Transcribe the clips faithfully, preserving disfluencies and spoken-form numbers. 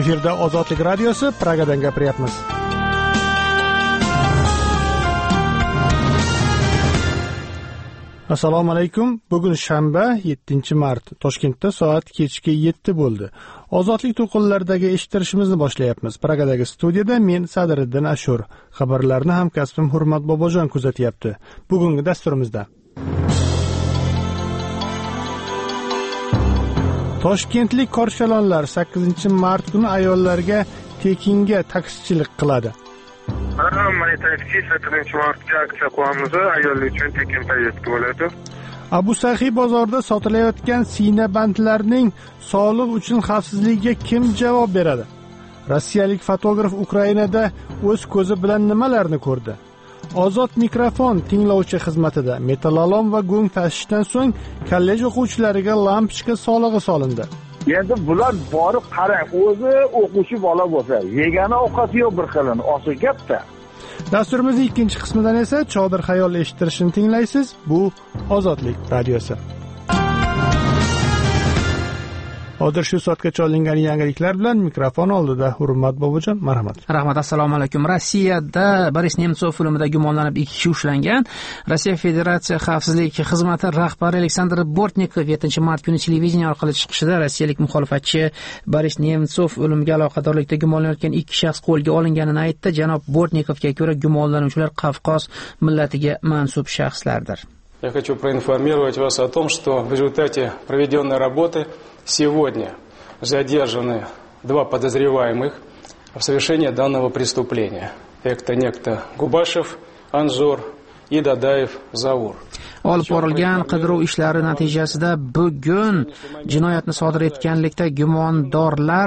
Efirda Ozodlik radiosi, Pragadan gapiryapmiz. Assalomu alaykum. Bugun shanba, yettinchi mart. Toshkentda soat kechki yetti bo'ldi. Ozodlik to'qinlaridagi eshittirishimizni boshlayapmiz. Pragadagi studiyada men Sadiriddin Ashur. Xabarlarni hamkasbim Hurmat Bobojon kuzatyapti. Bugungi dasturimizda Toshkentlik korshalonlar sakkizinchi mart kuni ayollarga tekinga taksichilik qiladi. Mana taksi sakkizinchi martga aksiya qo'yamiz, ayollar uchun tekin poyezdka bo'ladi. Abu Sahiy bozorida sotilayotgan siyna bandlarning sog'liq uchun xavfsizligiga kim javob beradi? Rossiyalik fotograf Ukrainada o'z ko'zi bilan nimalarni ko'rdi? Ozod mikrofon tinglovchi xizmatida metalolom va go'ng tashishdan so'ng kollej o'quvchilariga lampochka solig'i solindi. Endi bular borib qarang, o'zi o'quvchi bola bo'lsa, yegani ovqati yo'q bir xilin, oshi gapda. Dasturimizning ikkinchi qismidan esa Chodir xayol eshittirishini tinglaysiz. Bu Ozodlik radiosi. Hozir shu soatgacha olingan yangiliklar bilan mikrofon oldida Hurmat Bobojon, marhamat. Rahmat, assalomu alaykum. Rossiyada Boris Nemtsov filmida gumonlanib ikki kishi ushlangan. Rossiya Federatsiya xavfsizlik xizmati rahbari Aleksandr Bortnikov yettinchi mart kuni televideniya orqali chiqishida rossiyalik muxolifatchi Boris Nemtsov o'limiga aloqadorlikda gumonlanayotgan ikki shaxs qo'lga olinganini aytdi. Janob Bortnikovga ko'ra gumonlanuvchilar Qafqoz millatiga mansub shaxslardir. Я хочу проинформировать вас о том, что в результате проведенной работы сегодня задержаны два подозреваемых в совершении данного преступления. Это некто Губашев Анзор и Дадаев Заур. Olib borilgan qidiruv ishlari natijasida bugun jinoyatni sodir etganlikda gumondorlar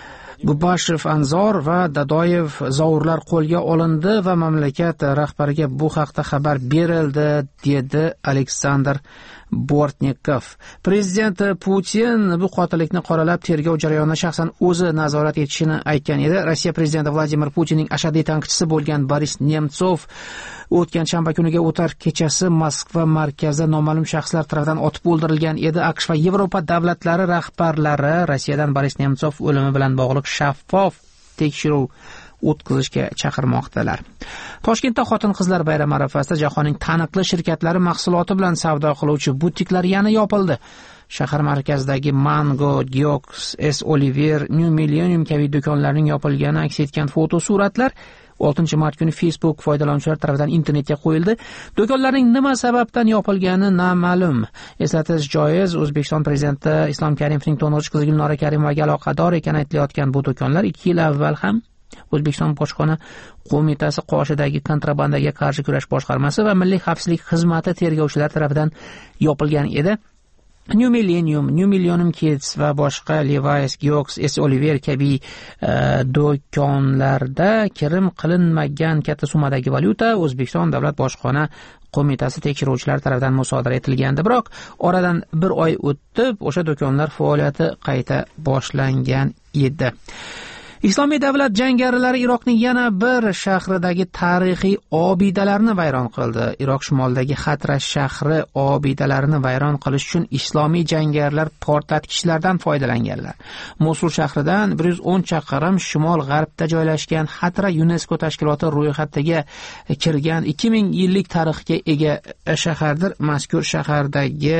Gubashev Anzor va Dadoyev Zaurlar qo'lga olindi va mamlakat rahbariga bu haqda xabar berildi, dedi Aleksandr Bortnikov. Prezident Putin bu qotillikni qoralab tergov jarayonini shaxsan o'zi nazorat etishini aytgan edi. Rossiya prezidenti Vladimir Putinning ashaddiy tanqidchisi bo'lgan Boris Nemtsov o'tgan shanba kuniga o'tar kechasi Moskva markazida noma'lum shaxslar tomonidan otib o'ldirilgan edi. AQSh va Yevropa davlatlari rahbarlari Rossiyadan Boris Nemtsov o'limi bilan bog'liq shaffof tekshiruv o'tkazishga chaqirmoqdalar. Toshkentda xotin-qizlar bayrami arafasida jahonning taniqli shirkatlari mahsuloti bilan savdo qiluvchi butiklar yana yopildi. Shahar markazidagi Mango, Diox, S. Oliver, New Millennium kabi do'konlarning yopilgani aks etgan fotosuratlar oltinchi mart kuni Facebook foydalanuvchilari tomonidan internetga qo'yildi. Do'konlarning nima sababdan yopilgani noma'lum. Eslatish joiz, O'zbekiston prezidenti Islom Karimovning to'ng'ich qizi Gulnora Karimovaga aloqador ekani aytilayotgan bu do'konlar ikki yil avval ham O'zbekiston Bojxona qo'mitasi qoshidagi kontrabandaga qarshi kurash boshqarmasi va Milliy xavfsizlik xizmati tergovchilari tomonidan yopilgan edi. New Millennium, New Millennium Kids va boshqa Levi's, Diox, S. Oliver kabi uh, do'konlarda kirim qilinmagan katta summadagi valyuta O'zbekiston Davlat Bojxona qo'mitasi tekshiruvchilari tomonidan musodara etilgandi. Biroq oradan bir oy o'tib o'sha do'konlar faoliyati qayta boshlangan edi. Islomiy davlat jangarilari Iroqning yana bir shahridagi tarixiy obidalarni vayron qildi. Iroq shimolidagi Xatra shahri obidalarini vayron qilish uchun islomiy jangarilar portlatkichlardan foydalanganlar. Mosul shahridan bir yuz o'n chaqirim shimol-g'arbda joylashgan Xatra UNESCO tashkiloti ro'yxatiga kirgan ikki ming yillik tarixga ega shahardir. Mazkur shahardagi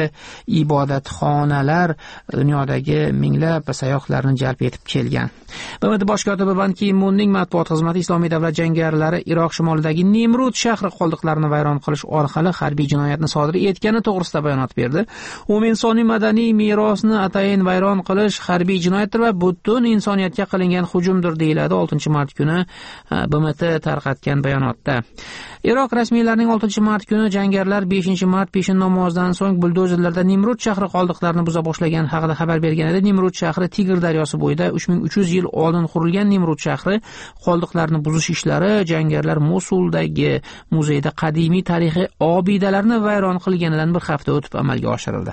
ibodatxonalar dunyodagi minglab sayyohlarni jalb etib kelgan. Bosh kotibi Ban Ki-munning matbuot xizmati Islomiy davlat jangarilari Iroq shimolidagi Nimrud shahri qoldiqlarini vayron qilish orqali harbiy jinoyatni sodir etgani to'g'risida bayonot berdi. U insoniy madaniy merosni atayin vayron qilish harbiy jinoyatdir va butun insoniyatga qilingan hujumdir, deyiladi oltinchi mart kuni B M T tarqatgan bayonotda. Iroq rasmiylarining oltinchi mart kuni jangarilar beshinchi mart peshin namozidan so'ng buldozerlarda Nimrud shahri qoldiqlarini buza boshlagan haqida xabar bergan edi. Nimrud shahri Tigr daryosi bo'yida uch ming uch yuz yil oldin qurilgan. Nimrud shahri qoldiqlarini buzish ishlari jangarilar Mosuldagi muzeyda qadimiy tarixiy obidalarni vayron qilganidan bir hafta o'tib amalga oshirildi.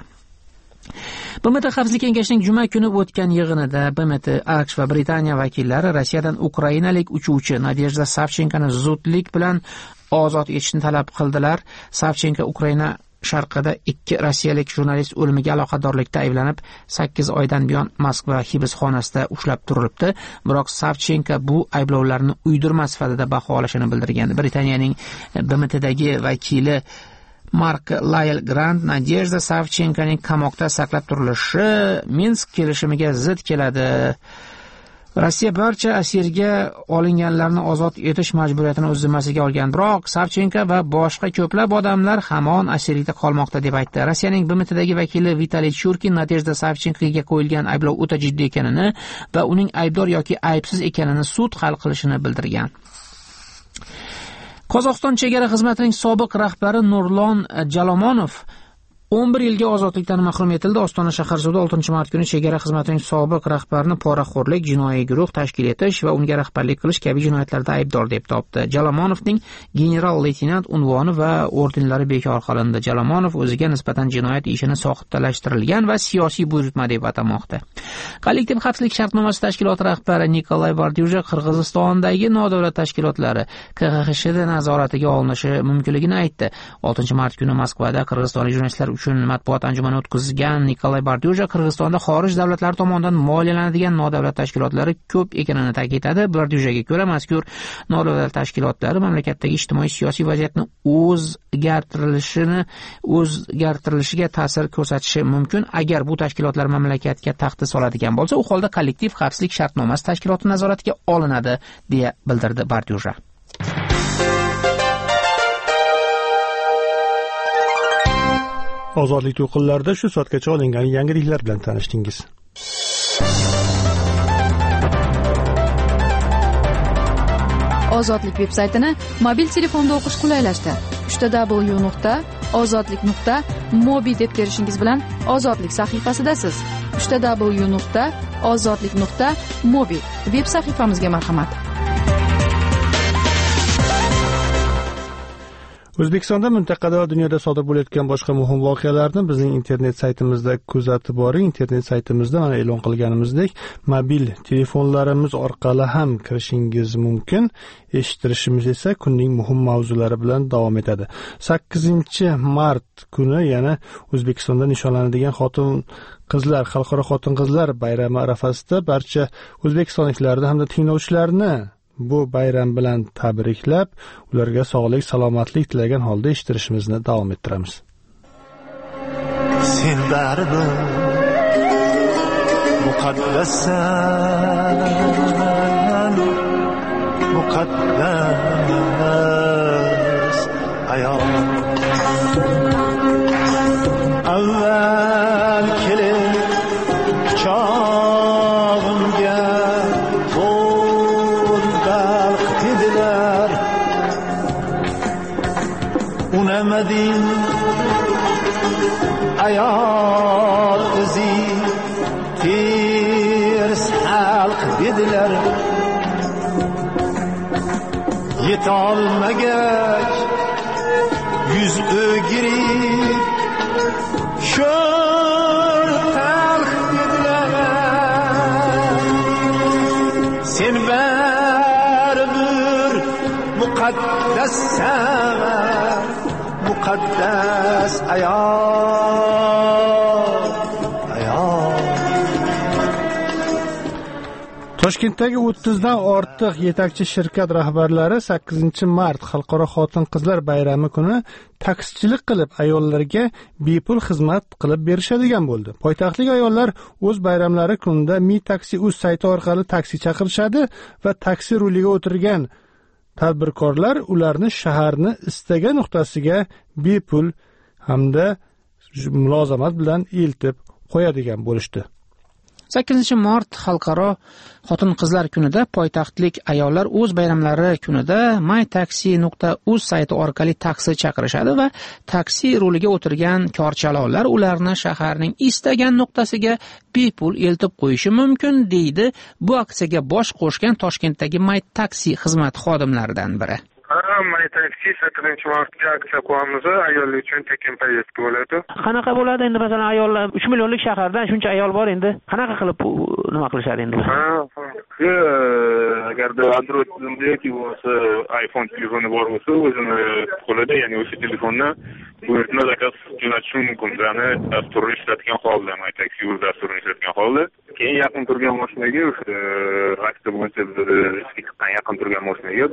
B M T Xavfsizlik kengashining juma kuni o'tgan yig'inida B M T, AQSh va Britaniya vakillari Rossiyadan ukrainalik uchuvchi Nadejda Savchenkoni zudlik bilan ozod etishni talab qildilar. Savchenko Ukraina sharqida ikki rossiyalik jurnalist o'limiga aloqadorlikda ayblanib sakkiz oydan buyon Moskva hibsxonasida ushlab turilibdi. Biroq Savchenko bu ayblovlarni uydirma sifatida baholashini bildirgan. Britaniyaning B M Tdagi vakili Mark Lyle Grant Nadezhda Savchenkoning qamoqda saqlab turilishi Minsk kelishimiga zid keladi. Rossiya barcha asirga olinganlarni ozod etish majburiyatini o'z zimmasiga olgan, biroq Savchenko va boshqa ko'plab odamlar hamon asirlikda qolmoqda deb aytdi. Rossiyaning B M Tdagi vakili Vitaliy Churkin Nadezhda Savchenkoga qo'yilgan ayblov o'ta jiddiy ekanini va uning aybdor yoki aybsiz ekanini sud hal qilishini bildirgan. Qozog'iston chegara xizmatining sobiq rahbari Nurlon Jalomonov o'n bir yilga ozodlikdan mahrum etildi. Ostona shahar sudi oltinchi mart kuni chegara xizmatining sobiq rahbarini poraxo'rlik, jinoiy guruh tashkil etish va unga rahbarlik qilish kabi jinoyatlarda aybdor deb topdi. Jalomonovning general-leytenant unvoni va ordenlari bekor qilindi. Jalomonov o'ziga nisbatan jinoyat ishini soxtalashtirilgan va siyosiy buyurtma deb atamoqda. Kollektiv xavfsizlik shartnomasi tashkiloti rahbari Nikolay Bardyuja Qirg'izistondagi nodavlat tashkilotlari K X S da nazoratiga olinishi mumkinligini aytdi. oltinchi mart kuni Moskvada qirg'izistonlik jurnalistlar uchun matbuot anjumani o'tkazgan Nikolay Bardyuja Qirg'izistonda xorij davlatlari tomonidan moliyalanadigan nodavlat tashkilotlari ko'p ekanini ta'kidladi. Bardyujaga ko'ra, mazkur nodavlat tashkilotlari mamlakatdagi ijtimoiy siyosiy vaziyatni o'zgartirilishini o'zgartirilishiga ta'sir ko'rsatishi mumkin. Agar bu tashkilotlar mamlakatga tahdid soladigan bo'lsa, u holda kollektiv xavfsizlik shartnomasi tashkiloti nazoratiga olinadi, deya bildirdi Bardyuja. Ozodlik to'lqinlarida shu soatgacha olingan yangiliklar bilan tanishdingiz. Ozodlik veb-saytini mobil telefonda o'qish qulaylashdi. w w w nuqta ozodlik nuqta mobi deb terishingiz bilan Ozodlik sahifasidasiz. w w w nuqta ozodlik nuqta mobi veb sahifamizga marhamat. O'zbekistonda, mintaqada va dunyoda sodir bo'layotgan boshqa muhim voqealarni bizning internet saytimizda kuzatib boring. Internet saytimizda mana e'lon qilganimizdek, mobil telefonlarimiz orqali ham kirishingiz mumkin. Eshittirishimiz esa kunning muhim mavzulari bilan davom etadi. sakkizinchi mart kuni yana O'zbekistonda nishonlanadigan xotin qizlar xalqaro xotin qizlar bayrami arafasida barcha o'zbekistonliklarni hamda tinglovchilarni bu bayram bilan tabriklab, ularga sog'lik, salomatlik tilagan holda eshittirishimizni davom ettiramiz. Sen baribir muqaddasan, muqaddas ayol. Avval kelib chog'imga unamading ayol o'zi ters xalq dedilar. Yetolmagach yuz o'girib sho'r talx dedilar. Sen baribir muqaddassan, muqaddas ayol, ayol. Toshkentdagi o'ttizdan ortiq yetakchi shirkat rahbarlari sakkizinchi mart Xalqaro xotin qizlar bayrami kuni taksichilik qilib ayollarga bepul xizmat qilib berishadigan bo'ldi. Poytaxtlik ayollar o'z bayramlari kunida Mi Taksi uz sayti orqali taksi chaqirishadi va taksi ruliga o'tirgan tadbirkorlar ularni shaharni istagan nuqtasiga bepul hamda mulozamat bilan eltib qo'yadigan bo'lishdi. sakkizinchi mart Xalqaro xotin qizlar kunida poytaxtlik ayollar o'z bayramlari kunida my taxi nuqta uz sayti orqali taksi chaqirishadi va taksi ruliga o'tirgan korchalonlar ularni shaharning istagan nuqtasiga bepul eltib qo'yishi mumkin, deydi bu aksiyaga bosh qo'shgan Toshkentdagi My Taxi xizmat xodimlaridan biri. Ha, Monetar F T sakkizinchi martga aksiya qo'yamiz. Ayollar uchun tekin poyezdka bo'ladi. Qanaqa bo'ladi endi masalan ayollar uch millionlik shahardan shuncha ayol bor endi. Qanaqa qilib nima qilishadi endi? Ha, agarda Android tizimda yoki bo'lmasa iPhone telefoni bor bo'lsa, o'zini qo'lida, ya'ni o'sha telefonni buyurtma zakaz jo'natishi mumkin. Ya'ni dasturni ishlatgan holda, Monetar F T dasturini ishlatgan holda, keyin yaqin turgan mashinaga o'sha aksiya bo'yicha chiqqan yaqin turgan mashinaga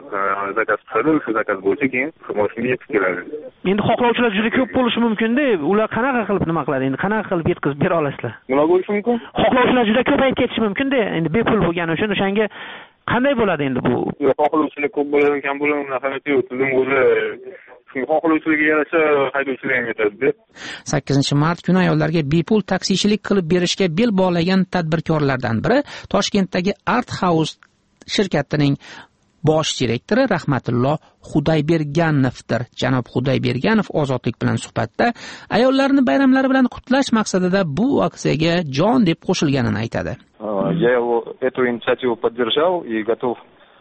zakaz qiladi, o'sha zakaz bo'yicha keyin mashina yetib keladi. Endi xohlovchilar juda ko'p bo'lishi mumkin-da, ular qanaqa qilib nima qiladi? Endi qanaqa qilib yetkazib bera olasizlar? Nima bo'lishi mumkin? Xohlovchilar juda ko'payib ketishi mumkin-da, endi bepul bo'lgani uchun o'shanga qanday bo'ladi endi bu? Xohlovchilar ko'p bo'ladi, kam bo'ladi, ahamiyati yo'q. Tizim o'zi xohlovchilarga yarasha haydovchilar ham yetadi. sakkizinchi mart kuni ayollarga bepul taksichilik qilib berishga bel bog'lagan tadbirkorlardan biri Toshkentdagi Art House shirkatining bosh direktori Rahmatullo Xudoyberganovdir. Janob Xudoyberganov Ozodlik bilan suhbatda ayollarni bayramlari bilan qutlash maqsadida bu aksiyaga jon deb qo'shilganini aytadi. Я его эту инициативу поддержал и готов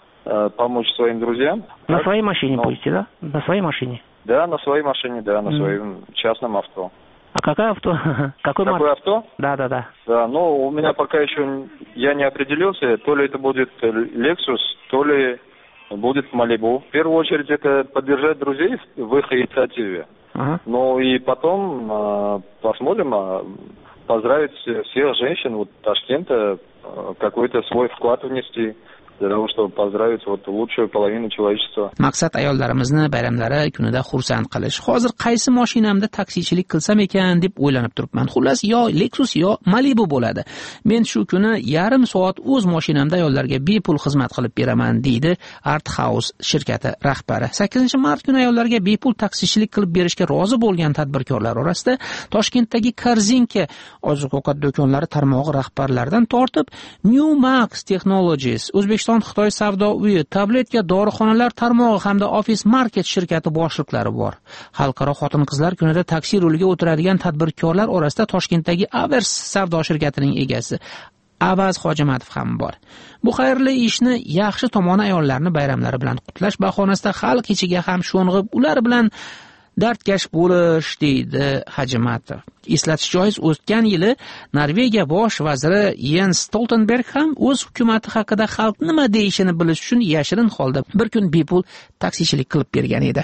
помочь своим друзьям. На своей машине будете, да? На своей машине? Да, на своей машине, да, на своем частном авто. А какое авто? Какой Какое авто? Да, да, да. Да, ну, у меня пока еще я не определился, то ли это будет Lexus, то ли будет Malibu. В первую очередь это поддержать друзей в их инициативе. Ага. Ну и потом э, посмотрим, э, поздравить всех женщин вот Ташкента, э, какой-то свой вклад внести. Для того, чтобы поздравить вот лучшую половину человечества. Maqsad ayollarimizni bayramlari kunida xursand qilish. Hozir qaysi mashinamda taksichilik qilsam ekan deb o'ylanib turibman. Xullas, yo Lexus yo Malibu bo'ladi. Men shu kuni yarim soat o'z mashinamda ayollarga bepul xizmat qilib beraman, deydi Art House shirkati rahbari. sakkizinchi mart kuni ayollarga bepul taksichilik qilib berishga rozi bo'lgan tadbirkorlar orasida Toshkentdagi Korzinka oziq-ovqat do'konlari tarmog'i rahbarlaridan tortib New Max Technologies, O'zbekiston Xitoy savdo uyi, tabletga dorixonalar tarmog'i hamda Office Market shirkati boshliqlari bor. Xalqaro xotin-qizlar kunida taksi ruliga o'tiradigan tadbirkorlar orasida Toshkentdagi Avers savdo shirkatining egasi Avaz Hojimatov ham bor. Bu xayrli ishni yaxshi tomoni ayollarni bayramlari bilan qutlash bahonasida xalq ichiga ham sho'ng'ib, ular bilan dardkash bo'lish, deydi Hojimatov. Eslatish joiz, o'tgan yili Norvegiya bosh vaziri Jens Stoltenberg ham o'z hukumati haqida xalq nima deyishini bilish uchun yashirin holda bir kun bepul taksichilik qilib bergan edi.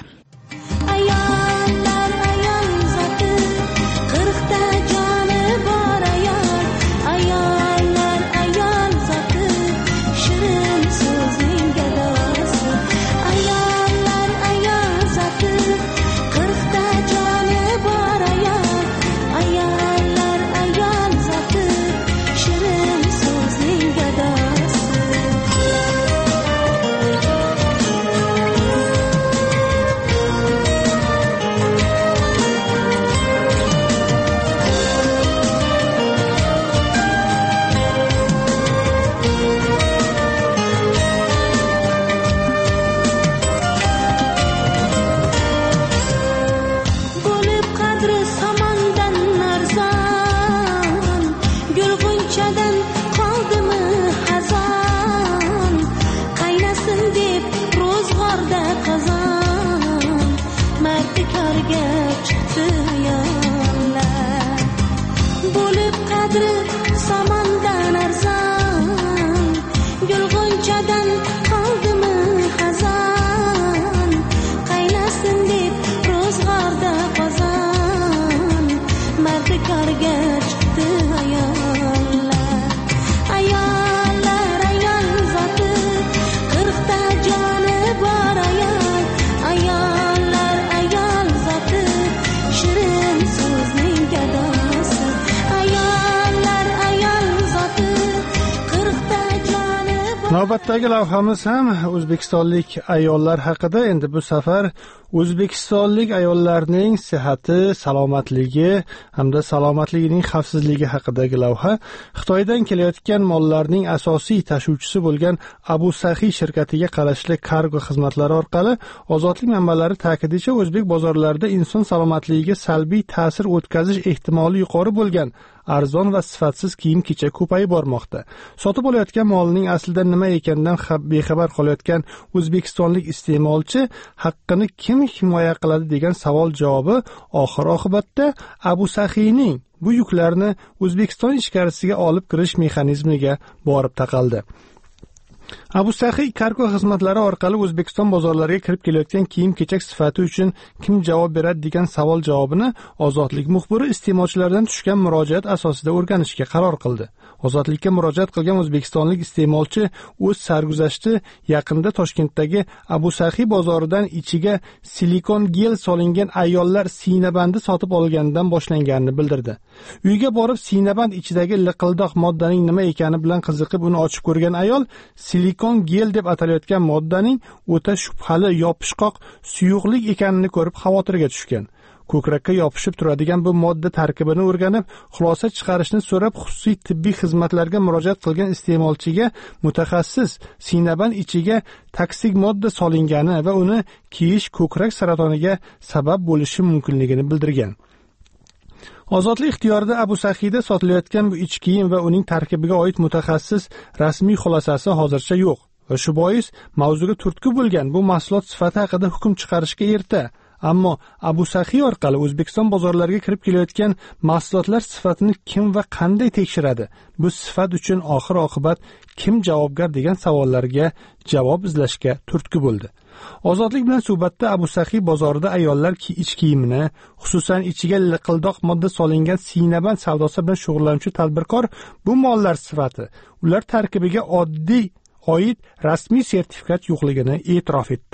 Navbatdagi lavhamiz ham o'zbekistonlik ayollar haqida. Endi bu safar O'zbekistonlik ayollarning sihhati, salomatligi hamda salomatligining xavfsizligi haqidagi lavha Xitoydan kelayotgan mollarning asosiy tashuvchisi bo'lgan Abu Sahi shirkatiga qarashli kargo xizmatlari orqali ozodlik manbalari ta'kidincha o'zbek bozorlarida inson salomatligiga salbiy ta'sir o'tkazish ehtimoli yuqori bo'lgan arzon va sifatsiz kiyim-kechak ko'payib bormoqda. Sotib olayotgan molning aslida nima ekanidan bexabar qolayotgan o'zbekistonlik iste'molchi haqqini kim himoya qiladi degan savol javobi oxir-oqibatda Abu Sahining bu yuklarni O'zbekiston ichkarisiga olib kirish mexanizmiga borib taqaldi. Abu Sahi kargo xizmatlari orqali O'zbekiston bozorlariga kirib kelayotgan kiyim-kechak sifati uchun kim javob beradi degan savol javobini Ozodlik muxbiri iste'molchilardan tushgan murojaat asosida o'rganishga qaror qildi. Ozodlikka murojaat qilgan o'zbekistonlik iste'molchi o'z sarguzashti yaqinda Toshkentdagi Abu Sahi bozoridan ichiga silikon gel solingan ayollar siynabandi sotib olganidan boshlanganini bildirdi. Uyga borib siynaband ichidagi liqildoq moddaning nima ekani bilan qiziqib uni ochib ko'rgan ayol silikon gel deb atalayotgan moddaning o'ta shubhali yopishqoq suyuqlik ekanini ko'rib xavotirga tushgan. Ko'krakka yopishib turadigan bu modda tarkibini o'rganib, xulosa chiqarishni so'rab xususiy tibbiy xizmatlarga murojaat qilgan iste'molchiga mutaxassis siynaband ichiga toksik modda solingani va uni kiyish ko'krak saratoniga sabab bo'lishi mumkinligini bildirgan. Ozodlik ixtiyorida Abu Sahida sotilayotgan bu ichki kiyim va uning tarkibiga oid mutaxassis rasmiy xulosasi hozircha yo'q va shu bois mavzuga turtki bo'lgan bu mahsulot sifati haqida hukm chiqarishga erta. Ammo Abu Sahi orqali O'zbekiston bozorlariga kirib kelayotgan mahsulotlar sifatini kim va qanday tekshiradi? Bu sifat uchun oxir-oqibat kim javobgar degan savollarga javob izlashga turtki bo'ldi. Ozodlik bilan suhbatda Abu Sahi bozorida ayollar ki ich kiyimini, xususan ichiga liqildoq modda solingan siynaband savdosi bilan shug'ullanuvchi tadbirkor bu mollar sifati, ular tarkibiga oddiy oid rasmiy sertifikat yo'qligini e'tirof etdi.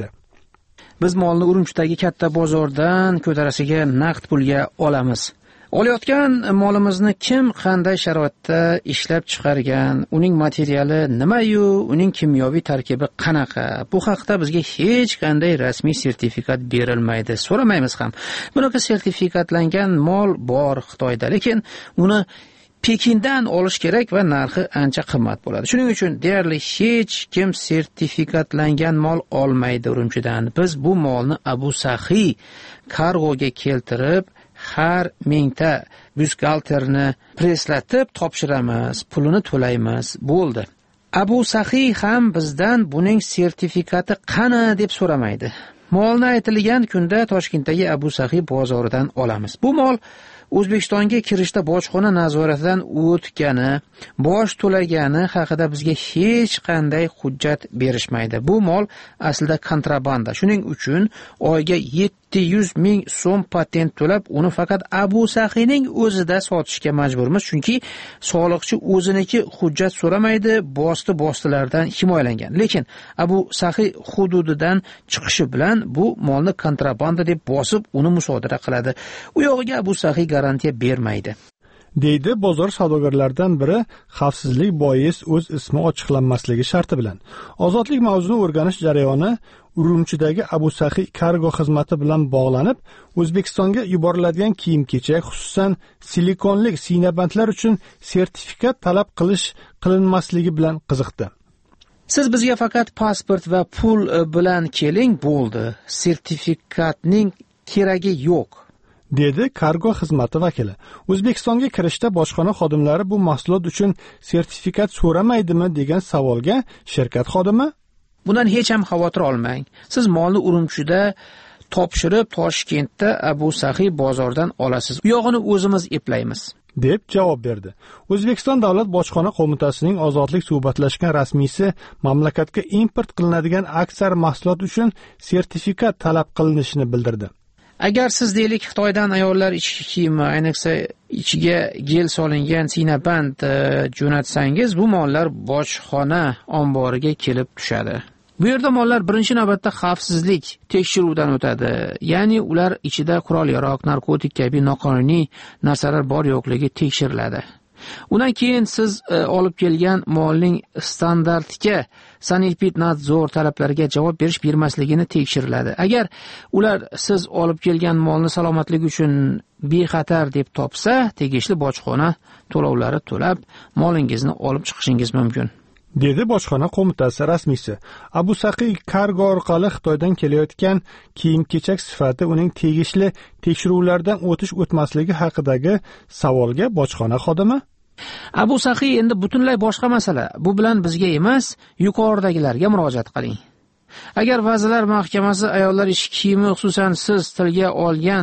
Biz molni Urumchidagi katta bozordan ko'tarasiga naqd pulga olamiz. Olayotgan molimizni kim qanday sharoitda ishlab chiqargan, uning materiali nima-yu, uning kimyoviy tarkibi qanaqa? Bu haqda bizga hech qanday rasmiy sertifikat berilmaydi. So'ramaymiz ham. Bunaqa sertifikatlangan mol bor Xitoyda, lekin uni Pekindan olish kerak va narxi ancha qimmat bo'ladi. Shuning uchun deyarli hech kim sertifikatlangan mol olmaydi Urumchidan. Biz bu molni Abu Sahi kargoga keltirib, har mingta byustgalterni preslatib topshiramiz, pulini to'laymiz, bo'ldi. Abu Sahi ham bizdan buning sertifikati qani deb so'ramaydi. Molni aytilgan kunda Toshkentdagi Abu Sahi bozoridan olamiz. Bu mol O'zbekistonga kirishda bojxona nazoratidan o'tgani, boj to'lagani haqida bizga hech qanday hujjat berishmaydi. Bu mol aslida kontrabanda. Shuning uchun oyga yetti yuz ming so'm patent to'lab, uni faqat Abu Sahining o'zida sotishga majburmiz, chunki soliqchi o'ziniki hujjat so'ramaydi, bosti-bostilardan himoyalangan. Lekin Abu Sahi hududidan chiqishi bilan bu molni kontrabanda deb bosib, uni musodara qiladi. U yog'iga Abu Sahi garantiya bermaydi. deydi bozor savdogarlaridan biri xavfsizlik bois o'z ismi ochiqlanmasligi sharti bilan. Ozodlik mavzuni o'rganish jarayoni Urumchidagi Abu Sahi kargo xizmati bilan bog'lanib, O'zbekistonga yuboriladigan kiyim-kechak, xususan silikonlik siynabandlar uchun sertifikat talab qilish qilinmasligi bilan qiziqdi. Siz bizga faqat pasport va pul bilan keling, bo'ldi. Sertifikatning keragi yo'q, dedi kargo xizmati vakili. O'zbekistonga kirishda bojxona xodimlari bu mahsulot uchun sertifikat so'ramaydimi degan savolga shirkat xodimi: bundan hech ham xavotir olmang. Siz molni Urumchida topshirib, Toshkentda Abu Sahi bozoridan olasiz. U yog'ini o'zimiz eplaymiz, deb javob berdi. O'zbekiston Davlat bojxona qo'mitasining ozodlik suhbatlashgan rasmiysi mamlakatga import qilinadigan aksar mahsulot uchun sertifikat talab qilinishini bildirdi. Agar siz deylik Xitoydan ayollar ichki kiyimi, ayniqsa ichiga gel solingan siynaband jo'natsangiz, bu mollar bojxona omboriga kelib tushadi. Bu yerda mollar birinchi navbatda xavfsizlik tekshiruvdan o'tadi. Ya'ni ular ichida qurol-yarog, narkotik kabi noqonuniy narsalar bor yo'qligi tekshiriladi. Undan keyin siz e, olib kelgan molning standartga sanitpidnadzor talablariga javob berish bermasligini tekshiriladi. Agar ular siz olib kelgan molni salomatligi uchun bexatar deb topsa, tegishli bojxona to'lovlari to'lab molingizni olib chiqishingiz mumkin, dedi bojxona qo'mitasi rasmiysi. Abu Saqiy kargo orqali Xitoydan kelayotgan kiyim-kechak sifati uning tegishli tekshiruvlardan o'tish o'tmasligi haqidagi savolga bojxona xodimi: Abu Saqiy endi butunlay boshqa masala. Bu bilan bizga emas, yuqoridagilarga murojaat qiling. Agar Vazirlar Mahkamasi ayollar ish kiyimi, xususan siz tilga olgan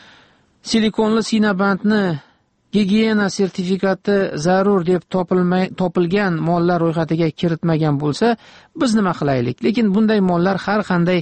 silikonli sinabandni gigiyena sertifikati zarur deb topilmay topilgan mollar ro'yxatiga kiritmagan bo'lsa, biz nima qilaylik? Lekin bunday mollar har qanday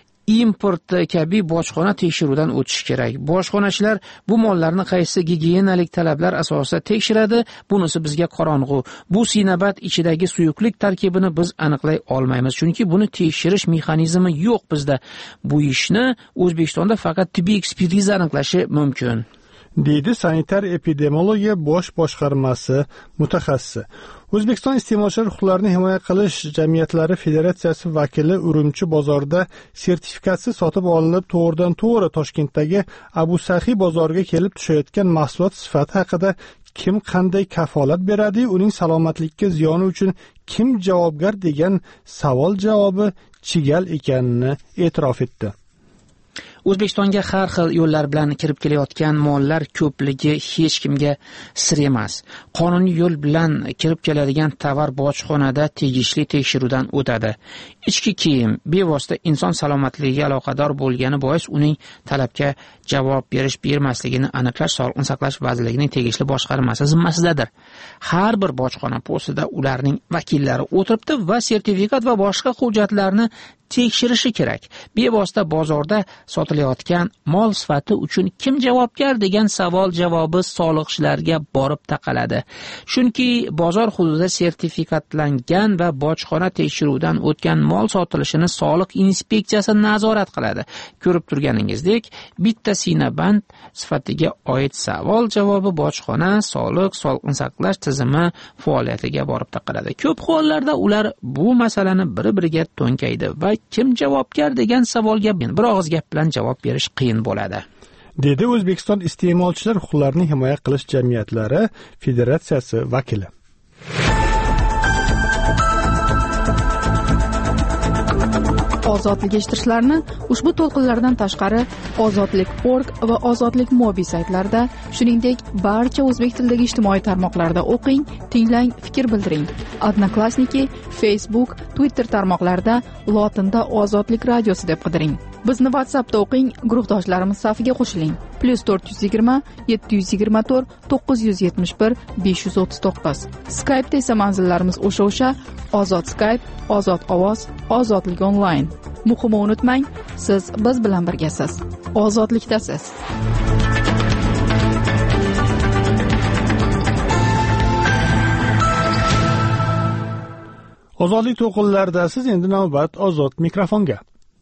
import kabi bojxona tekshiruvdan o'tishi kerak. Bojxonachilar bu mollarni qaysi gigiyenalik talablar asosida tekshiradi, bunisi bizga qorong'u. Bu sinaband ichidagi suyuqlik tarkibini biz aniqlay olmaymiz, chunki buni tekshirish mexanizmi yo'q bizda. Bu ishni O'zbekistonda faqat tibbiy ekspertiza aniqlashi mumkin, deydi sanitar epidemiologiya bosh boshqarmasi mutaxassisi. O'zbekiston iste'molchilar huquqlarini himoya qilish jamiyatlari federatsiyasi vakili Urumchi bozorida sertifikatsiz sotib olinib, to'g'ridan to'g'ri Toshkentdagi Abu Saqiy bozoriga kelib tushayotgan mahsulot sifati haqida kim qanday kafolat beradi, uning salomatlikka ziyoni uchun kim javobgar degan savol javobi chigal ekanini e'tirof etdi. O'zbekistonga har xil yo'llar bilan kirib kelayotgan mollar ko'pligi hech kimga sir emas. Qonuniy yo'l bilan kirib keladigan tovar bojxonada tegishli tekshiruvdan o'tadi. Ichki kiyim bevosita inson salomatligiga aloqador bo'lgani bois uning talabga javob berish bermasligini aniqlash Sog'liqni saqlash vazirligining tegishli boshqarmasi zimmasidadir. Har bir bojxona postida ularning vakillari o'tiribdi va sertifikat va boshqa hujjatlarni tekshirishi kerak. Bevosita bozorda sotilayotgan mol sifati uchun kim javobgar degan savol javobi soliqchilarga borib taqaladi. Chunki bozor hududida sertifikatlangan va bojxona tekshiruvidan o'tgan mol sotilishini soliq inspeksiyasi nazorat qiladi. Ko'rib turganingizdek, bitta sinaband sifatiga oid savol javobi bojxona, soliq, sog'liqni saqlash tizimi faoliyatiga borib taqaladi. Ko'p hollarda ular bu masalani bir-biriga to'nkaydi va kim javobgar degan savolga bir og'iz gap bilan javob berish qiyin bo'ladi, dedi O'zbekiston iste'molchilar huquqlarini himoya qilish jamiyatlari federatsiyasi vakili. Ozodlik eshittirishlarni ushbu to'lqinlardan tashqari ozodlik punkt org va ozodlik mobi saytlarida, shuningdek barcha o'zbek tilidagi ijtimoiy tarmoqlarda o'qing, tinglang, fikr bildiring. Odnoklassniki, Facebook, Twitter tarmoqlarida lotinda Ozodlik radiosi deb qidiring. Bizni WhatsAppda o'qing, guruhdoshlarimiz safiga qo'shiling. plus to'rt yuz yigirma yetti yuz yigirma to'rt to'qqiz yuz yetmish bir besh yuz o'ttiz to'qqiz. Skype'da esa manzillarimiz o'sha-o'sha: Ozod Skype, Ozod ovoz, Ozodlik onlayn. Muhimi unutmang, siz biz bilan birgasiz. Ozodlikdasiz. Ozodlik to'lqinlaridasiz. Endi navbat Ozod mikrofonga.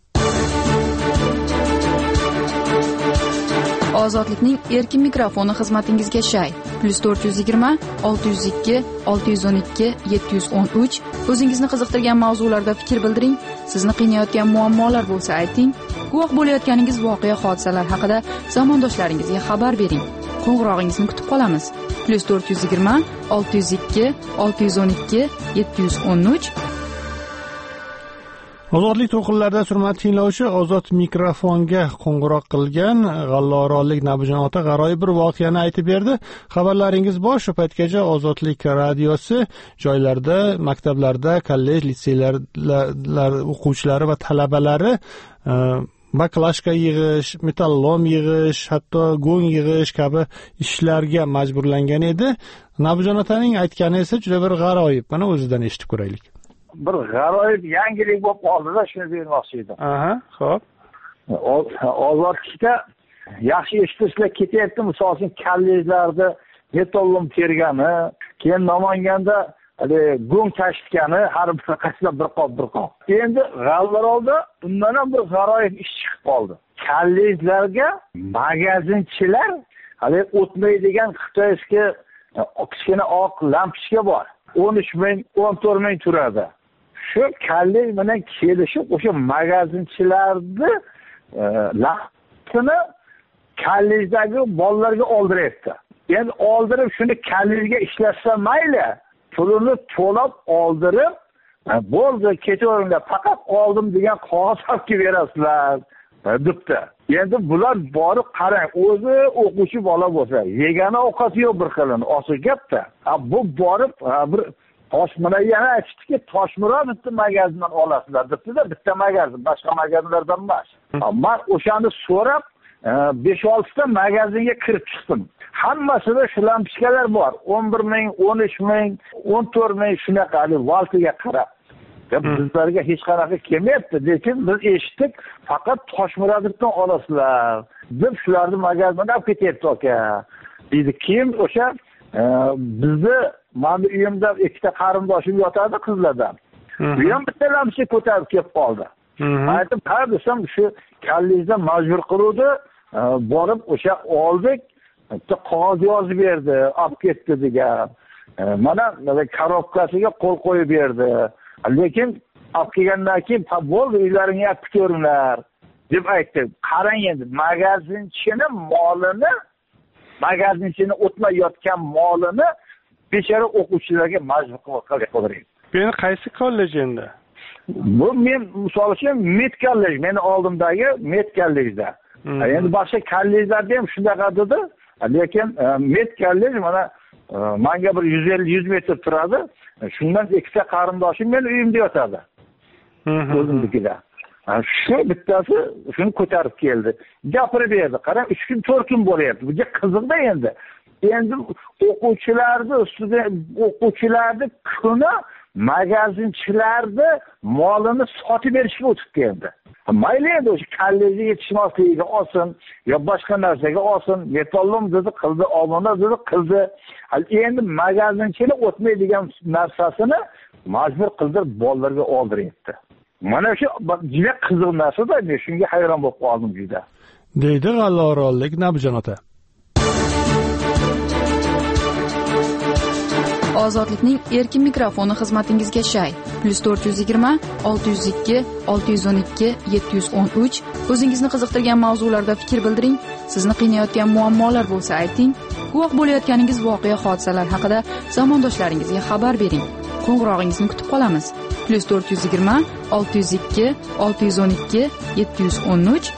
Ozodlikning erkin mikrofoni xizmatingizga shay. plus to'rt yuz yigirma olti yuz ikki olti yuz o'n ikki yetti yuz o'n uch. O'zingizni qiziqtirgan mavzularda fikr bildiring. Sizni qiynayotgan muammolar bo'lsa ayting. Guvoh bo'layotganingiz voqea hodisalar haqida zamondoshlaringizga xabar bering. Qo'ng'irog'ingizni kutib qolamiz. plus to'rt yuz yigirma olti yuz ikki olti yuz o'n ikki yetti yuz o'n uch. Ozodlik to'lqinlarida hurmatli tinglovchi, Ozod mikrofonga qo'ng'iroq qilgan G'allorolik Nabijon ota g'aroyib bir voqeani aytib berdi. Xabarlaringiz bor. Shu paytgacha Ozodlik radiosi joylarda, maktablarda, kollej, litseylar o'quvchilari va talabalari baklashka yig'ish, metallom yig'ish, hatto go'ng yig'ish kabi ishlarga majburlangan edi. Nabijon otaning aytgani esa juda bir g'aroyib. Mana o'zidan eshitib ko'raylik. Bir g'aroyib yangilik bo'lib qoldida, shuni bermoqchi edim. Aha, xo'p. Ozodlikda yaxshi eshitishlar ketyapti. Misol uchun kollejlarda metallom tergani, keyin Namanganda hali go'ng tashitgani, har bir qasida bir qop bir qop. Endi G'allarolda bundan ham bir g'aroyib ish chiqib qoldi. Kollejlarga magazinchilar hali o'tmaydigan xitoyskiy kichkina oq lampochka bor. o'n uch ming, o'n to'rt ming turadi. Shu kollej bilan kelishib o'sha magazinchilarni lampasini kollejdagi bolalarga oldiryapti. Endi oldirib shuni kollejga ishlatsa mayli, pulini to'lab oldirib, bo'ldi ketaveringlar, faqat oldim degan qog'oz olib kelib berasizlar debdi. Endi bular borib qarang, o'zi o'quvchi bola bo'lsa, yegani ovqati yo'q bir xilini, ochiq gapda. Bu borib bir Toshmira yana aytishdiki, Toshmira bitta magazindan olasizlar debdi-da, bitta magazin, boshqa magazinlardan emas. Men o'shani so'rab besh olti ta magazinga kirib chiqdim. Hammasida shu lampochkalar bor. o'n bir ming, o'n uch ming, o'n to'rt ming shunaqa valtiga qarab. Bizlarga hech qanaqa kelmayapti, lekin biz eshitdik, faqat Toshmiradan olasizlar deb shularni magazindan olib ketyapti aka. Deydi, keyin o'sha bizni mana uyimda ikkita qarindoshim yotadi qizlardan. Bu ham bitta lampochka ko'tarib kelib qoldi. Aytib, "Ha, desam, shu kollejda majbur qiluvdi, borib o'sha oldik, bitta qog'oz yozib berdi, olib ketdi" degan. Mana korobkasiga qo'l qo'yib berdi. Lekin olib kelgandan keyin bo'ldi, uylaringga olib ketaveringlar deb aytdi. Qarang endi, magazinchini molini, magazinchini o'tmayotgan molini bechora o'quvchilarga majbur qilib qo'ydi. Meni qaysi kollej endi? Bu men misol uchun Met kollej, meni oldimdagi Met kollejda. Endi boshqa kollejlarda ham shunaqa dedi, lekin Met kollej mana menga bir yuz ellik yuz metr turadi. Shundan ikkita qarindoshim meni uyimda yotadi. O'zimnikida. Shu bittasi shuni ko'tarib keldi. Gapirib berdi. Qarang, uch kun, to'rt kun bo'lyapti. Bu qiziqda endi. Endi o'quvchilarni ustida o'quvchilarni kuni magazinchilarni molini sotib berishga o'tibdi endi. Mayli endi o'sha kollejga yetishmasligiga olsin, yo boshqa narsaga olsin, metallom dedi, qildi, olmona dedi, qildi. Endi magazinchilar o'tmaydigan narsasini majbur qildirib bolalarga oldiryapti. Mana shu juda qiziq narsa-da, men shunga hayron bo'lib qoldim juda. Deydi G'allorollik Nabijon ota. Ozodlikning erkin mikrofoni xizmatingizga shay. plus to'rt yuz yigirma, olti yuz ikki, olti yuz o'n ikki, yetti yuz o'n uch. O'zingizni qiziqtirgan mavzularda fikr bildiring. Sizni qiynayotgan muammolar bo'lsa ayting. Guvoh bo'layotganingiz voqea hodisalar haqida zamondoshlaringizga xabar bering. Qo'ng'irog'ingizni kutib qolamiz. plus to'rt yuz yigirma, olti yuz ikki, olti yuz o'n ikki, yetti yuz o'n uch.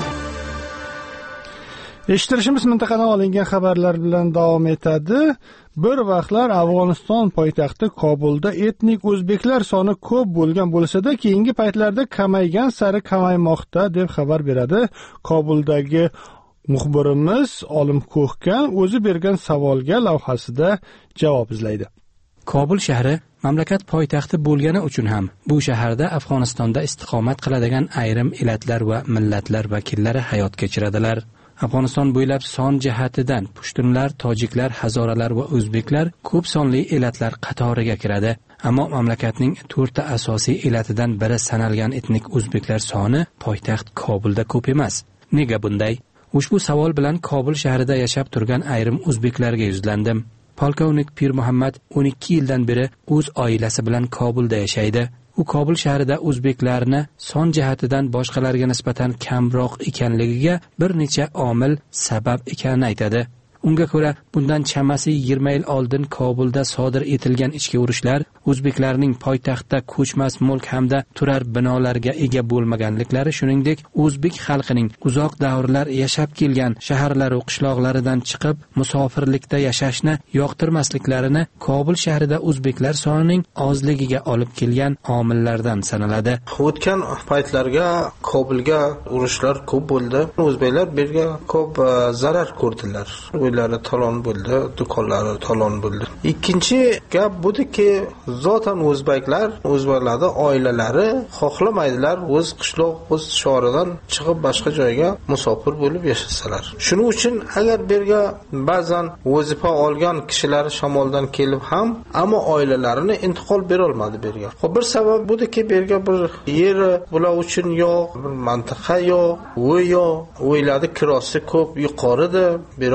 Eshittirishimiz mintaqadan olingan xabarlar bilan davom etadi. Bir vaqtlar Afg'oniston poytaxti Kobulda etnik o'zbeklar soni ko'p bo'lgan bo'lsa-da, keyingi paytlarda kamaygan sari kamaymoqda deb xabar beradi Kobuldagi muxbirimiz Olim Ko'hkan o'zi bergan savolga lavhasida javob izlaydi. Kobul shahri mamlakat poytaxti bo'lgani uchun ham bu shaharda Afg'onistonda istiqomat qiladigan ayrim elatlar va millatlar vakillari hayot kechiradilar. Afg'oniston bo'ylab son jihatidan pushtunlar, tojiklar, hazoralar va o'zbeklar ko'p sonli elatlar qatoriga kiradi. Ammo mamlakatning to'rtta asosiy elatidan biri sanalgan etnik o'zbeklar soni poytaxt Kobulda ko'p emas. Nega bunday? Ushbu savol bilan Kobul shahrida yashab turgan ayrim o'zbeklarga yuzlandim. Polkovnik Pir Muhammad o'n ikki yildan beri o'z oilasi bilan Kobulda yashaydi. U Kobul shahrida o'zbeklarni son jihatidan boshqalarga nisbatan kamroq ekanligiga bir necha omil sabab ekanini aytadi. Unga ko'ra, bundan chamasi yigirma yil oldin Kobulda sodir etilgan ichki urushlar o'zbeklarning poytaxtda ko'chmas mulk hamda turar binolarga ega bo'lmaganliklari, shuningdek, o'zbek xalqining uzoq davrlar yashab kelgan shaharlar va qishloqlaridan chiqib musofirlikda yashashni yoqtirmasliklarini Kobul shahrida o'zbeklar sonining ozligiga olib kelgan omillardan sanaladi. O'tgan paytlarga Kobulga urushlar ko'p bo'ldi. O'zbeklar birga ko'p zarar ko'rdilar. Uylari talon bo'ldi, do'konlari talon bo'ldi. Ikkinchi gap budiki, zotan o'zbeklar, o'zbeklarning oilalari xohlamaydilar o'z qishloq, o'z shahridan chiqib boshqa joyga musofir bo'lib yashasalar. Shuning uchun agar birga ba'zan vazifa olgan kishilar shamoldan kelib ham, ammo oilalarini intiqol bera olmadi birga. Xo'p, bir sabab budiki, birga bir yeri bular uchun yo'q, bir mantiqa yo'q, uy yo'q, uylarda kirosi ko'p, yuqorida bera olmaydi.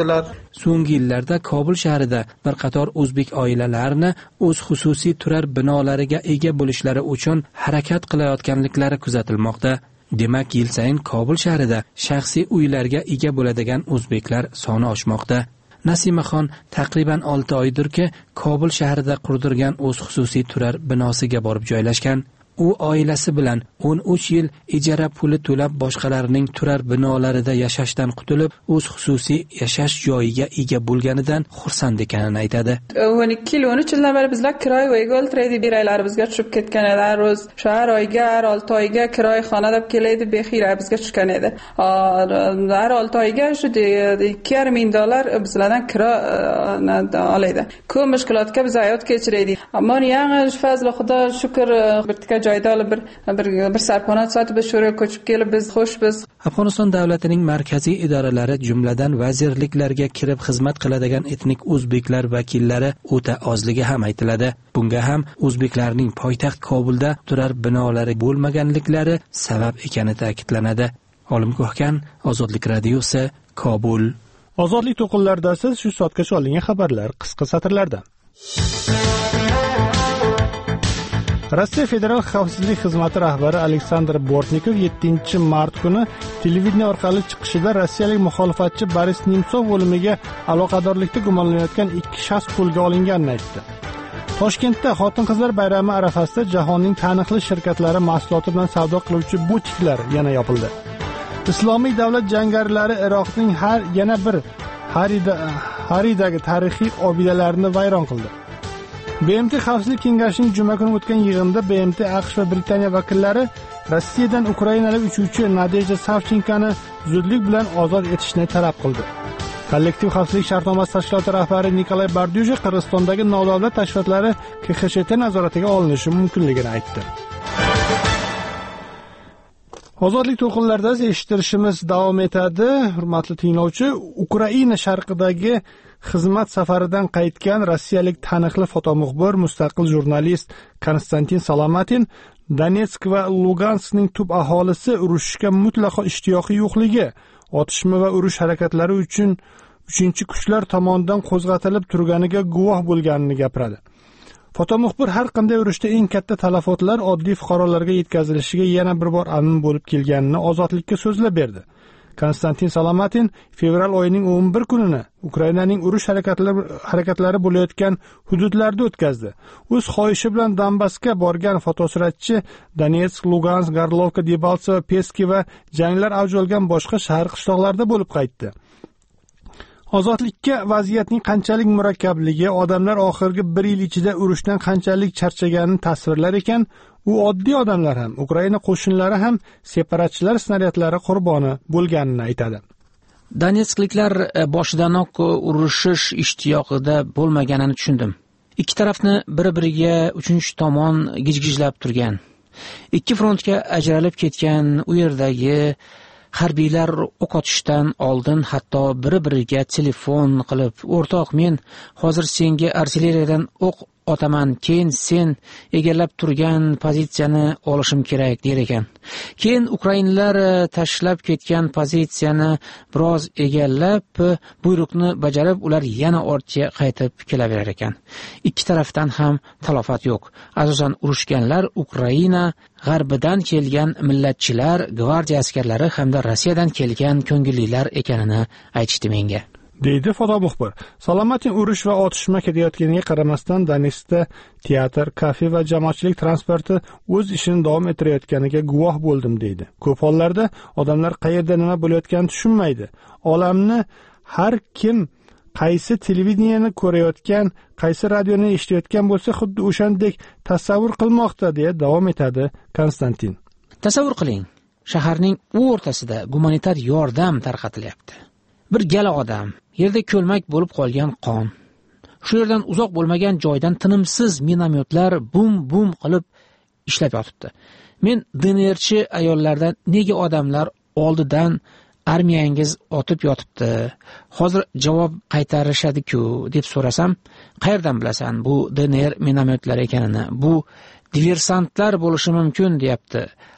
qildilar. So'nggi yillarda Kobul shahrida bir qator o'zbek oilalarini o'z xususiy turar binolariga ega bo'lishlari uchun harakat qilayotganliklari kuzatilmoqda. Demak, yil sayin Kobul shahrida shaxsiy uylarga ega bo'ladigan o'zbeklar soni oshmoqda. Nasimaxon taqriban olti oydirki, Kobul shahrida qurdirgan o'z xususiy turar binosiga borib joylashgan. U oilasi bilan o'n uch yil ijara puli to'lab boshqalarning turar binolarida yashashdan qutulib, o'z xususiy yashash joyiga ega bo'lganidan xursand ekanini aytadi. o'n ikki yil o'n uch yildan beri bizlar kiroy va egol treydi biraylarimizga tushib ketgan edi. Har ro'z shahar oyga, har olti oyga kiroy xona deb kelaydi, bexira bizga tushgan edi. Har olti oyga shu ikki yarim ming dollar bizlardan kiro oladi. Ko'p mushkulotga biz hayot kechiraydik. Ammo yangi fazli Xudo shukr bir joyda olib bir bir bir sarponat sotib shurga ko'chib kelib biz xo'shbiz. Afg'oniston davlatining markaziy idoralari jumladan vazirliklarga kirib xizmat qiladigan etnik o'zbeklar vakillari o'ta ozligi ham aytiladi. Bunga ham o'zbeklarning poytaxt Kobulda turar binolari bo'lmaganliklari sabab ekani ta'kidlanadi. Olim Ko'hkan, Ozodlik radiosi, Kobul. Ozodlik to'qinlarida siz shu soatgacha olingan xabarlar qisqa satrlarda. Rossiya Federal xavfsizlik xizmati rahbari Aleksandr Bortnikov yettinchi mart kuni televideniya orqali chiqishida rossiyalik muxolifatchi Boris Nemtsov o'limiga aloqadorlikda gumonlanayotgan ikki shaxs qo'lga olinganini aytdi. Toshkentda Xotin-qizlar bayrami arafasida jahonning taniqli shirkatlari mahsuloti bilan savdo qiluvchi butiklar yana yopildi. Islomiy davlat jangarilari Iroqning har yana bir Harida Haridagi tarixiy obidalarni vayron qildi. B M T Xavfsizlik kengashining juma kuni o'tgan yig'inida B M T, AQSh va Britaniya vakillari Rossiyadan ukrainalik uchuvchi Nadejda Savchenkoni zudlik bilan ozod etishni talab qildi. Kollektiv xavfsizlik shartnomasi tashkiloti rahbari Nikolay Bardyuja Qirg'izistondagi nodavlat tashkilotlari K X S H T nazoratiga olinishi mumkinligini aytdi. Ozodlik to'qinlarida eshittirishimiz davom etadi. Hurmatli tinglovchi, Ukraina sharqidagi xizmat safaridan qaytgan rossiyalik taniqli fotomuxbir, mustaqil jurnalist Konstantin Salomatin Donetsk va Luganskning tub aholisi urushga mutlaqo ishtiyoqi yo'qligi, otishma va urush harakatlari uchun uchinchi kuchlar tomonidan qo'zg'atilib turganiga guvoh bo'lganini gapiradi. Fotomuxbir har qanday urushda eng katta talafotlar oddiy fuqarolarga yetkazilishiga yana bir bor amin bo'lib kelganini Ozodlikka so'zlab berdi. Konstantin Salomatin fevral oyining o'n bir kunini Ukrainaning urush harakatlari harakatlari bo'layotgan hududlarda o'tkazdi. O'z xohishi bilan Donbassga borgan fotosuratchi Donetsk, Lugansk, Gorlovka, Debaltsevo, Peski va janglar avj olgan boshqa shahar qishloqlarda bo'lib qaytdi. Ozodlikka vaziyatning qanchalik murakkabligi, odamlar oxirgi bir yil ichida urushdan qanchalik charchaganini tasvirlar ekan, u oddiy odamlar ham, Ukraina qo'shinlari ham separatchilar snaryadlari qurboni bo'lganini aytadi. Donetskliklar boshidanoq urushish ishtiyoqida bo'lmaganini tushundim. Ikki tarafni bir-biriga uchinchi tomon gijgijlab turgan. Ikki frontga ajralib ketgan u yerdagi harbiylar o'q otishdan oldin hatto bir-biriga telefon qilib, "O'rtoq, men hozir senga artilleriyadan o'q otaman, keyin sen egallab turgan pozitsiyani olishim kerak" der ekan. Keyin ukrainlar tashlab ketgan pozitsiyani biroz egallab, buyruqni bajarib, ular yana ortga qaytib kelaverar ekan. Ikki tarafdan ham talofat yo'q. Asosan urushganlar Ukraina g'arbidan kelgan millatchilar, gvardiya askarlari hamda Rossiyadan kelgan ko'ngillilar ekanini aytishdi menga. deydi fotomuxbir. Salomatin urush va otishma ketayotganiga qaramasdan Donetskda teatr, kafe va jamoatchilik transporti o'z ishini davom ettirayotganiga guvoh bo'ldim deydi. Ko'p hollarda odamlar qayerda nima bo'layotganini tushunmaydi. Olamni har kim qaysi televideniyani ko'rayotgan, qaysi radioni eshitayotgan bo'lsa, xuddi o'shandek tasavvur qilmoqda, deya davom etadi Konstantin. Tasavvur qiling, shaharning o'rtasida gumanitar yordam tarqatilyapti. Bir gala odam, yerda ko'lmak bo'lib qolgan qon. Shu yerdan uzoq bo'lmagan joydan tinimsiz minomyotlar bum-bum qilib ishlab yotibdi. Men dinerchi ayollardan nega odamlar oldidan armiyangiz otib yotibdi, hozir javob qaytarishadi-ku deb so'rasam, qayerdan bilasan bu D N R minomyotlar ekanini? Bu diversantlar bo'lishi mumkin, deyapti.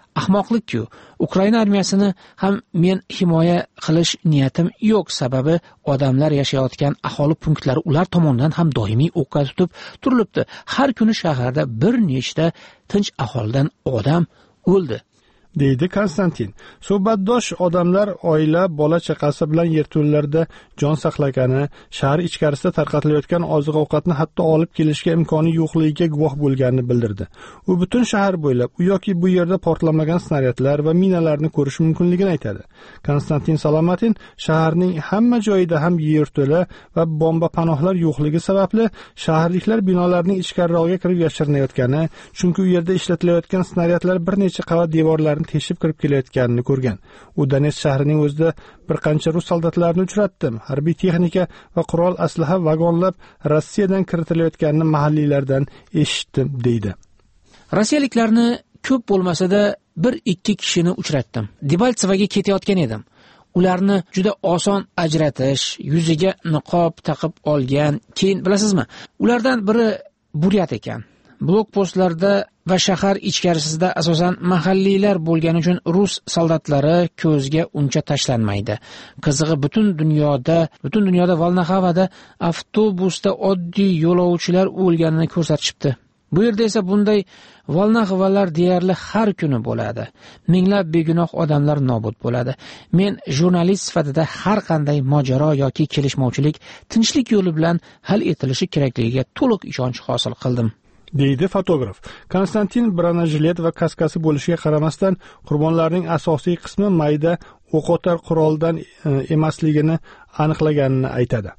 ahmoqlik-ku. Ukraina armiyasini ham men himoya qilish niyatim yo'q, sababi odamlar yashayotgan aholi punktlari ular tomonidan ham doimiy o'qqa tutib turilibdi. Har kuni shaharda bir nechta tinch aholidan odam o'ldi, deydi Konstantin. Suhbatdosh odamlar oila, bola chaqasi bilan yerto'llarda jon saqlagani, shahar ichkarisida tarqatilayotgan oziq-ovqatni hatto olib kelishga imkoni yo'qligiga guvoh bo'lganini bildirdi. U butun shahar bo'ylab u yoki bu yerda portlamagan snaryadlar va minalarni ko'rish mumkinligini aytadi. Konstantin Salomatin shaharning hamma joyida ham yerto'la va bomba panohlar yo'qligi sababli shaharliklar binolarning ichkarirog'iga kirib yashirinayotgani, chunki u yerda ishlatilayotgan snaryadlar bir necha qavat devorlar teshib kirib kelayotganini ko'rgan. U Donetsk shahrining o'zida bir qancha rus soldatlarini uchratdim. Harbiy texnika va qurol aslaha vagonlab Rossiyadan kiritilayotganini mahalliylardan eshitdim, deydi. Rossiyaliklarni ko'p bo'lmasa-da bir ikki kishini uchratdim. Debaltsevaga ketayotgan edim. Ularni juda oson ajratish, yuziga niqob taqib olgan. Keyin bilasizmi, ulardan biri buryat ekan. Blokpostlarda va shahar ichkarisida asosan mahalliylar bo'lgani uchun rus soldatlari ko'zga uncha tashlanmaydi. Qizig'i butun dunyoda, butun dunyoda Volnoxavada avtobusda oddiy yo'lovchilar o'lganini ko'rsatishibdi. Bu yerda esa bunday Volnoxavalar deyarli har kuni bo'ladi. Minglab begunoh odamlar nobud bo'ladi. Men jurnalist sifatida har qanday mojaro yoki kelishmovchilik tinchlik yo'li bilan hal etilishi kerakligiga to'liq ishonch hosil qildim, deydi fotograf. Konstantin bronjilet va kaskasi bo'lishiga qaramasdan qurbonlarning asosiy qismi mayda o'qotar quroldan emasligini aniqlaganini aytadi.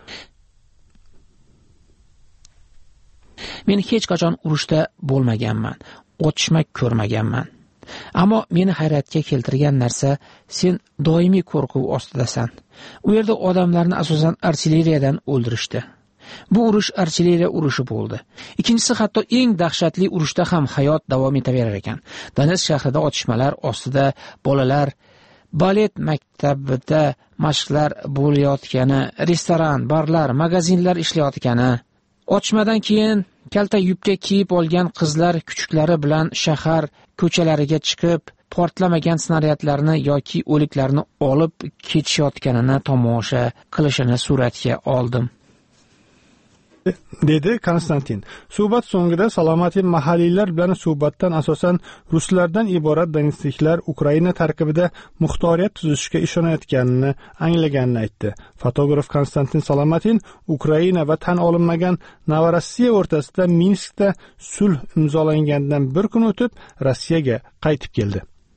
Men hech qachon urushda bo'lmaganman, otishma ko'rmaganman. Ammo meni hayratga keltirgan narsa, sen doimiy qo'rquv ostidasan. U yerda odamlarni asosan artilleriyadan o'ldirishdi. Bu urush artilleriya urushi bo'ldi. Ikkinchisi, hatto eng dahshatli urushda ham hayot davom etaverar ekan. Donetsk shahrida otishmalar ostida bolalar balet maktabida mashqlar bo'layotgani, restoran, barlar, magazinlar ishlayotgani, otishmadan keyin kalta yubka kiyib olgan qizlar kuchuklari bilan shahar ko'chalariga chiqib, portlamagan snaryadlarni yoki o'liklarni olib ketishayotganini tomosha qilishini suratga oldim, dedi Konstantin. Suhbat so'ngida Salomatin mahalliylar bilan suhbatdan asosan ruslardan iborat donetskliklar Ukraina tarkibida muxtoriyat tuzishga ishonayotganini anglaganini aytdi. Fotograf Konstantin Salomatin Ukraina va tan olinmagan Novorossiya o'rtasida Minskda sulh imzolangandan bir kun o'tib Rossiyaga qaytib keldi.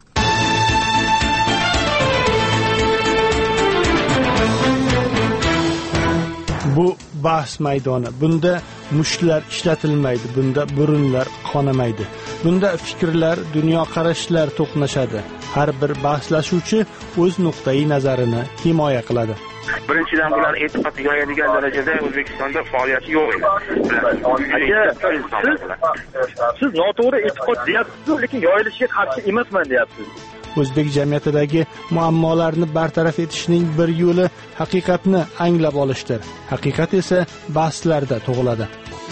Bu bahs maydoni. Bunda mushtlar ishlatilmaydi, bunda burunlar qonamaydi. Bunda fikrlar, dunyoqarashlar to'qnashadi. Har bir bahslashuvchi o'z nuqtai nazarini himoya qiladi. Birinchidan bular e'tiqod yoyadigan darajada O'zbekistonda faoliyati yo'q edi. Siz noto'g'ri e'tiqod deyapsiz, lekin yoyilishiga qarshi emasman deyapsiz. O'zbek jamiyatidagi muammolarni bartaraf etishning bir yo'li haqiqatni anglab olishdir. Haqiqat esa bahslarda tug'iladi.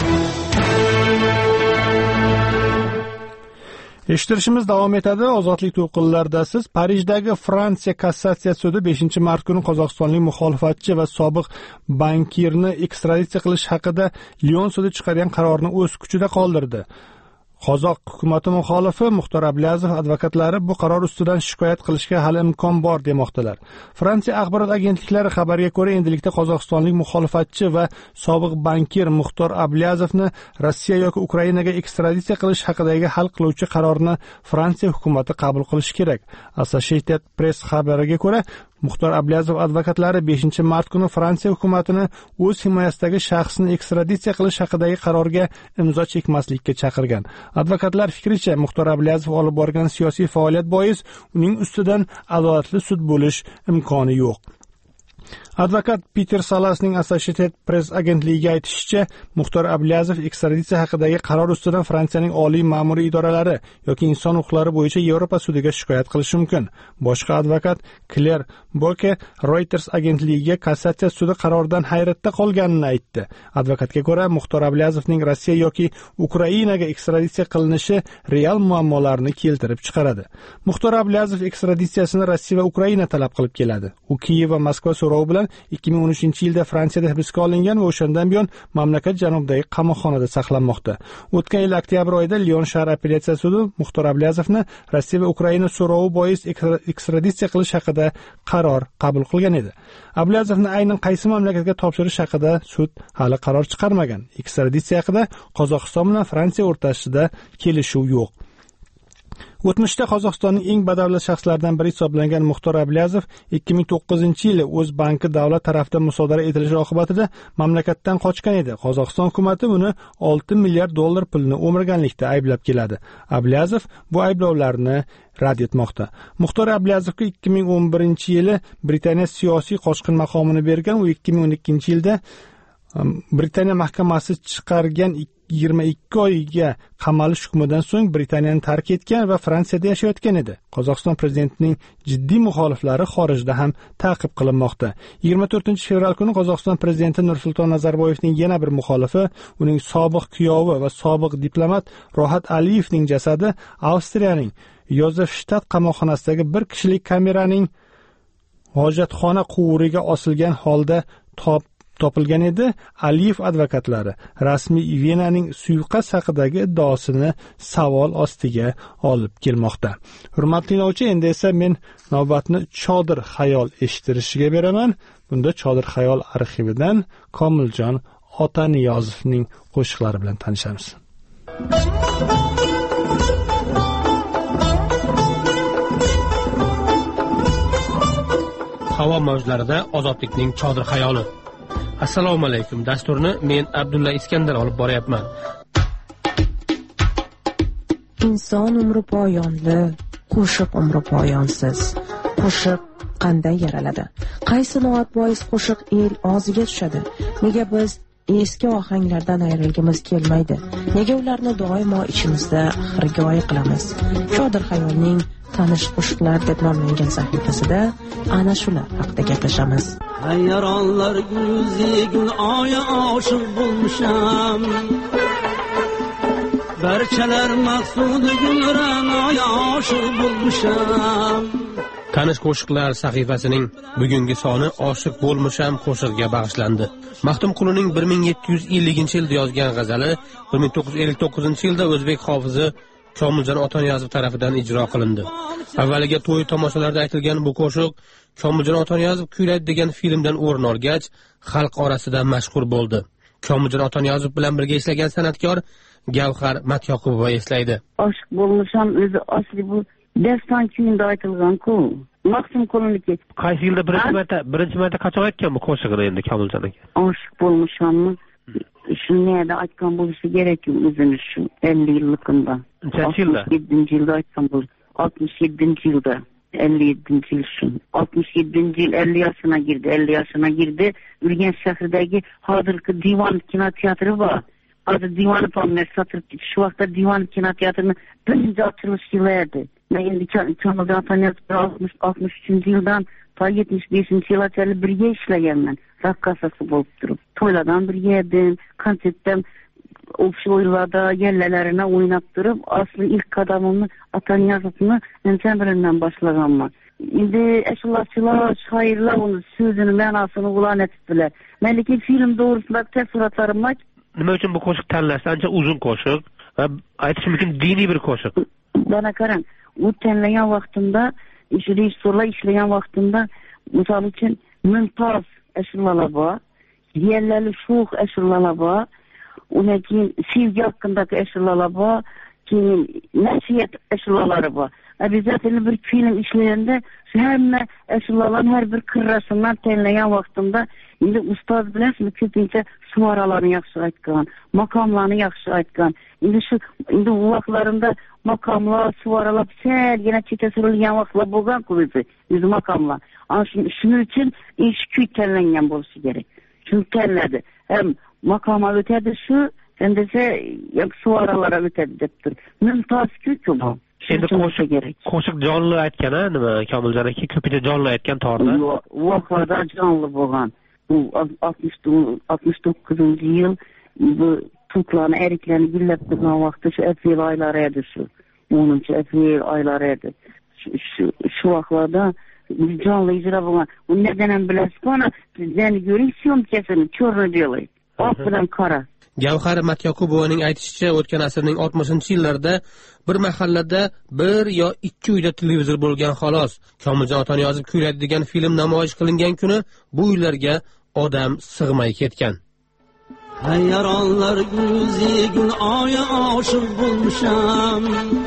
Eshittirishimiz davom etadi. Ozodlik to'lqinlarida siz Parijdagi Fransiya kassatsiya sudi beshinchi mart kuni qozog'istonlik muxolifatchi va sobiq bankirni ekstraditsiya qilish haqida Lyon sudi chiqargan qarorni o'z kuchida qoldirdi. Qozoq hukumati muxolifi Muxtor Ablyazov advokatlari bu qaror ustidan shikoyat qilishga hali imkon bor demoqdalar. Fransiya axborot agentliklari xabariga ko'ra, endilikda qozog'istonlik muxolifatchi va sobiq bankir Muxtor Abyazovni Rossiya yoki Ukrainaga ekstraditsiya qilish haqidagi hal qiluvchi qarorni Fransiya hukumati qabul qilishi kerak. Associated Press xabariga ko'ra, Muxtor Abyazov advokatlari beshinchi mart kuni Fransiya hukumatini o'z himoyasidagi shaxsni ekstraditsiya qilish haqidagi qarorga imzo chekmaslikka chaqirgan. Advokatlar fikricha, Muxtor Abyazov olib borgan siyosiy faoliyat bois uning ustidan adolatli sud bo'lish imkoni yo'q. Advokat Peter Salasning Associated Press agentligiga aytishicha, Muxtor Ablyazov ekstraditsiya haqidagi qaror ustidan Fransiyaning oliy ma'muriy idoralari yoki inson huquqlari bo'yicha Yevropa sudiga shikoyat qilishi mumkin. Boshqa advokat Claire Boke Reuters agentligiga kassatsiya sudi qaroridan hayratda qolganini aytdi. Advokatga ko'ra, Muxtor Abyazovning Rossiya yoki Ukrainaga ekstraditsiya qilinishi real muammolarni keltirib chiqaradi. Muxtor Abyazov ekstraditsiyasini Rossiya va Ukraina talab qilib keladi. U Kiyev va Moskva so'rovi bilan ikki ming o'n uchinchi yilda Fransiyada hibsga olingan va o'shandan buyon mamlakat janubidagi qamoqxonada saqlanmoqda. O'tgan yil oktyabr oyida Lyon shahar apellyatsiya sudi Muxtor Abyazovni Rossiya va Ukraina so'rovi bois ekstraditsiya qilish haqida qaror qabul qilgan edi. Abyazovni aynan qaysi mamlakatga topshirish haqida sud hali qaror chiqarmagan. Ekstraditsiya haqida Qozog'iston bilan Fransiya o'rtasida kelishuv yo'q. O'tmishda Qozog'istonning eng badavlat shaxslaridan biri hisoblangan Muxtor Abyazov ikki ming to'qqizinchi yili o'z banki davlat tarafidan musodara etilishi oqibatida mamlakatdan qochgan edi. Qozog'iston hukumatı uni olti milliard dollar pulni o'mirganlikda ayblab keladi. Abyazov bu ayblovlarni rad etmoqda. Muxtor Abyazovga ikki ming o'n birinchi yili Britaniya siyosiy qochqin maqomini bergan, u ikki ming o'n ikkinchi yilda Britaniya mahkamasi chiqargan yigirma ikki oyga qamalish hukmidan so'ng Britaniyani tark etgan va Fransiyada yashayotgan edi. Qozog'iston prezidentining jiddiy muxoliflari xorijda ham ta'qib qilinmoqda. yigirma to'rtinchi fevral kuni Qozog'iston prezidenti Nursulton Nazarboyevning yana bir muxolifi, uning sobiq kuyovi va sobiq diplomat Rohat Aliyevning jasadi Avstriyaning Yozefstadt qamoqxonasidagi bir kishilik kameraning hojatxona quvuriga osilgan holda top topilgan edi. Aliyev advokatlari rasmiy Venaning suiqasd haqidagi iddaosini savol ostiga olib kelmoqda. Hurmatli tinglovchi, endi esa men navbatni Chodir xayol eshittirishiga beraman. Bunda Chodir xayol arxividan Komiljon Otaniyozovning qo'shiqlari bilan tanishamiz. Havo mavjlarida ozodlikning Chodir xayoli. Assalomu alaykum. Dasturni men Abdulla Iskandar olib boryapman. Inson umri poyonli, qo'shiq umri poyonsiz. Qo'shiq qanday yaraladi? Qaysi noat bois qo'shiq el og'ziga tushadi? Nega biz eski ohanglardan ayrilgimiz kelmaydi? Nega ularni doimo ichimizda xirgoyi qilamiz? Chodir xayolning tanish qo'shiqlar deb nomlangan sahifasida ana shular haqida gaplashamiz. Hayronlar yuzi gul oya oshiq bo'lmisham. Barchalar maqsudi gulran oya oshiq bo'lmisham. Tanish qo'shiqlar sahifasining bugungi soni oshiq bo'lmisham qo'shig'iga bag'ishlandi. Maxtumqulining bir ming yetti yuz ellinchi yilda yozgan g'azali bir ming to'qqiz yuz ellik to'qqizinchi yilda o'zbek hofizi Komiljon Otaniyozov tomonidan ijro qilindi. Avvaliga to'y tomoshalarida aytilgan bu qo'shiq Komiljon Otaniyozov kuylaydi degan filmdan o'rin olgach, xalq orasida mashhur bo'ldi. Komiljon Otaniyozov bilan birga ishlagan san'atkor Gavhar Matyoqubova eslaydi. Oshiq bo'lmisham o'zi asli bu daston kuyunda aytilgan-ku. Maxtumquliniki. Qaysi yilda birinchi marta, birinchi marta qachon aytgan bu qo'shiqni endi Komiljon aka? Oshiq bo'lmishammi? Shunday aytgan bo'lishi kerak-ku o'zini shu ellik yillikda. Nechanchi yilda? oltmish yettinchi yilda aytgan bo'ldi. oltmish yettinchi yilda. ellik yettinchi yil shu. oltmish yettinchi yil ellik yoshına girdi. ellik yoshına girdi. Urganch shahridagi hozirgi Divan kinoteatri bor. Hozir Divan pomlar satib shu vaqtda Divan kinoteatrini birinchi ochilish yili edi. Men endi Komiljon Otaniyozov oltmish uchinchi yildan to yetmish beshinchi yilgacha birga ishlaganman. Raqqasasi bo'lib turib. To'ylardan birga edim, konsertdan o'sha o'yinlarda yellalarini o'ynab turib, asli ilk qadamimni Otaniyozovni ensemblimdan boshlaganman. Endi ashulachilar, shoirlar uni so'zini, ma'nosini ulan etdilar. Men lekin film to'g'risida taassurotlarim bor. Nima uchun bu qo'shiq tanlashdi? Ancha uzun qo'shiq va aytish mumkin diniy bir qo'shiq. Bana qarang, u tanlagan vaqtimda, ish rejissyorlar ishlagan vaqtimda, misol uchun mumtoz ashulalar bor, yerlali sho'x ashulalar bor, undan keyin sevgi haqidagi ashulalar bor, keyin nasiyat ashulalari bor. Обязательно bir film ishlaganda hamma ashulalarning har bir qirrasidan tanlagan vaqtimda endi ustoz bilasizmi, ko'pincha suvaralarni yaxshi aytgan, maqomlarni yaxshi aytgan. Endi shu endi u vaqtlarimda maqomlar, suvaralar salgina chetga surilgan vaqtlar bo'lgan-ku o'zi, o'zi maqomlar. ana shuning uchun ish kuy tanlangan bo'lishi kerak. Shuni tanladi. Ham maqomga o'tadi shu, endi esa suaralara o'tadi deb tur. Mumtoz-ku bu. Endi qo'shiq kerak. Qo'shiq jonli aytgan-a, nima Komiljon aka ko'pincha jonli aytgan torda. Voqeda jonli bo'lgan. Bu oltmish to'qqizinchi yil bu turklarni eriklarni gullab turgan vaqtda shu aprel oylari edi shu. o'ninchi aprel oylari edi. Shu shu vaqtlarda jonli ijro bo'lgan. Uni neden ham bilasizmi? Bizlarni ko'ring, syomkasini черно-белый. Oq bilan qora. Gavhar Matyokubovaning aytishicha, o'tgan asrning oltmishinchi yillarida bir mahallada bir yo ikki uyda televizor bo'lgan xolos. Komiljon Otaniyozov kuylaydigan film namoyish qilingan kuni bu uylarga odam sig'may ketgan. Hayyaronlar guzi gul oya oshiq bo'lmisham.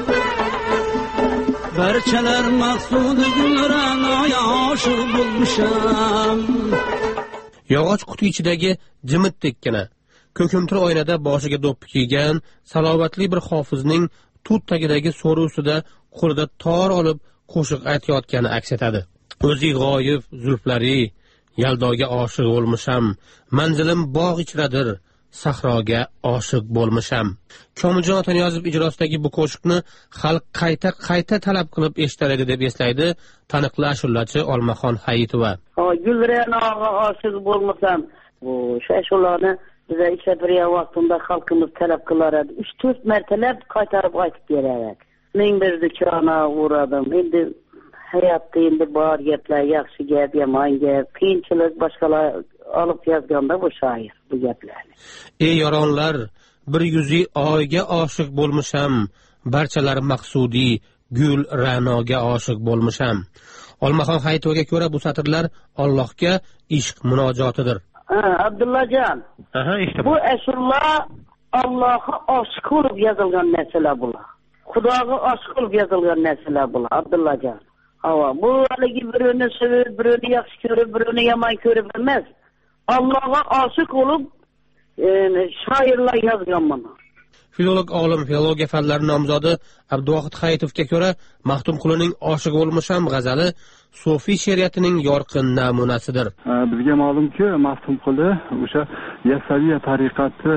Barchalar maqsudi gulran oya oshiq bo'lmisham. Yog'och quti ichidagi jimitdekkina ko'kimtir oynada boshiga do'ppi kiygan salobatli bir hofizning tut tagidagi so'ri ustida qo'lida tor olib qo'shiq aytayotgani aks etadi. O'zi g'oyib zulflari, yaldoga oshiq bo'lmisham, manzilim bog' ichradir, sahroga oshiq bo'lmisham. Komiljon Otaniyozov ijrosidagi bu qo'shiqni xalq qayta-qayta talab qilib eshitar edi deb eslaydi taniqli ashulachi Olmaxon Hayitova. Gulranoga oshiq bo'lmasam, bu ashulani biz ishlatirgan vaqtimda xalqimiz talab qilar edi. uch to'rt martalab qaytarib aytib beradi. Men bir dukona uğradim. Endi hayotda endi bor gaplar, yaxshi gap, yomon gap, qiyinchilik boshqalar olib yozganda bu shoir bu gaplarni. Ey yoronlar, bir yuzi oyga oshiq bo'lmisham, barchalar maqsudi gul ra'noga oshiq bo'lmisham. Olmaxon Hayitovaga ko'ra bu satrlar Allohga ishq munojotidir. Ha, Abdullajon. Aha, işte bu ashurlar Allohga oshiq bo'lib yozilgan narsalar bular. Xudoga oshiq bo'lib yozilgan narsalar bular, Abdullajon. Hava bu haligi birini sevib, birini yaxshi ko'rib, birini yomon ko'rib emas. Allohga oshiq bo'lib shoirlar yozgan buni. Filolog olim, filologiya fanlari nomzodi Abduvohid Hayitovga ko'ra, Maxtumqulining Oshiq bo'lmisham g'azali sufiy she'riyatining yorqin namunasidir. Bizga ma'lumki, Maxtumquli o'sha Yasaviya tariqati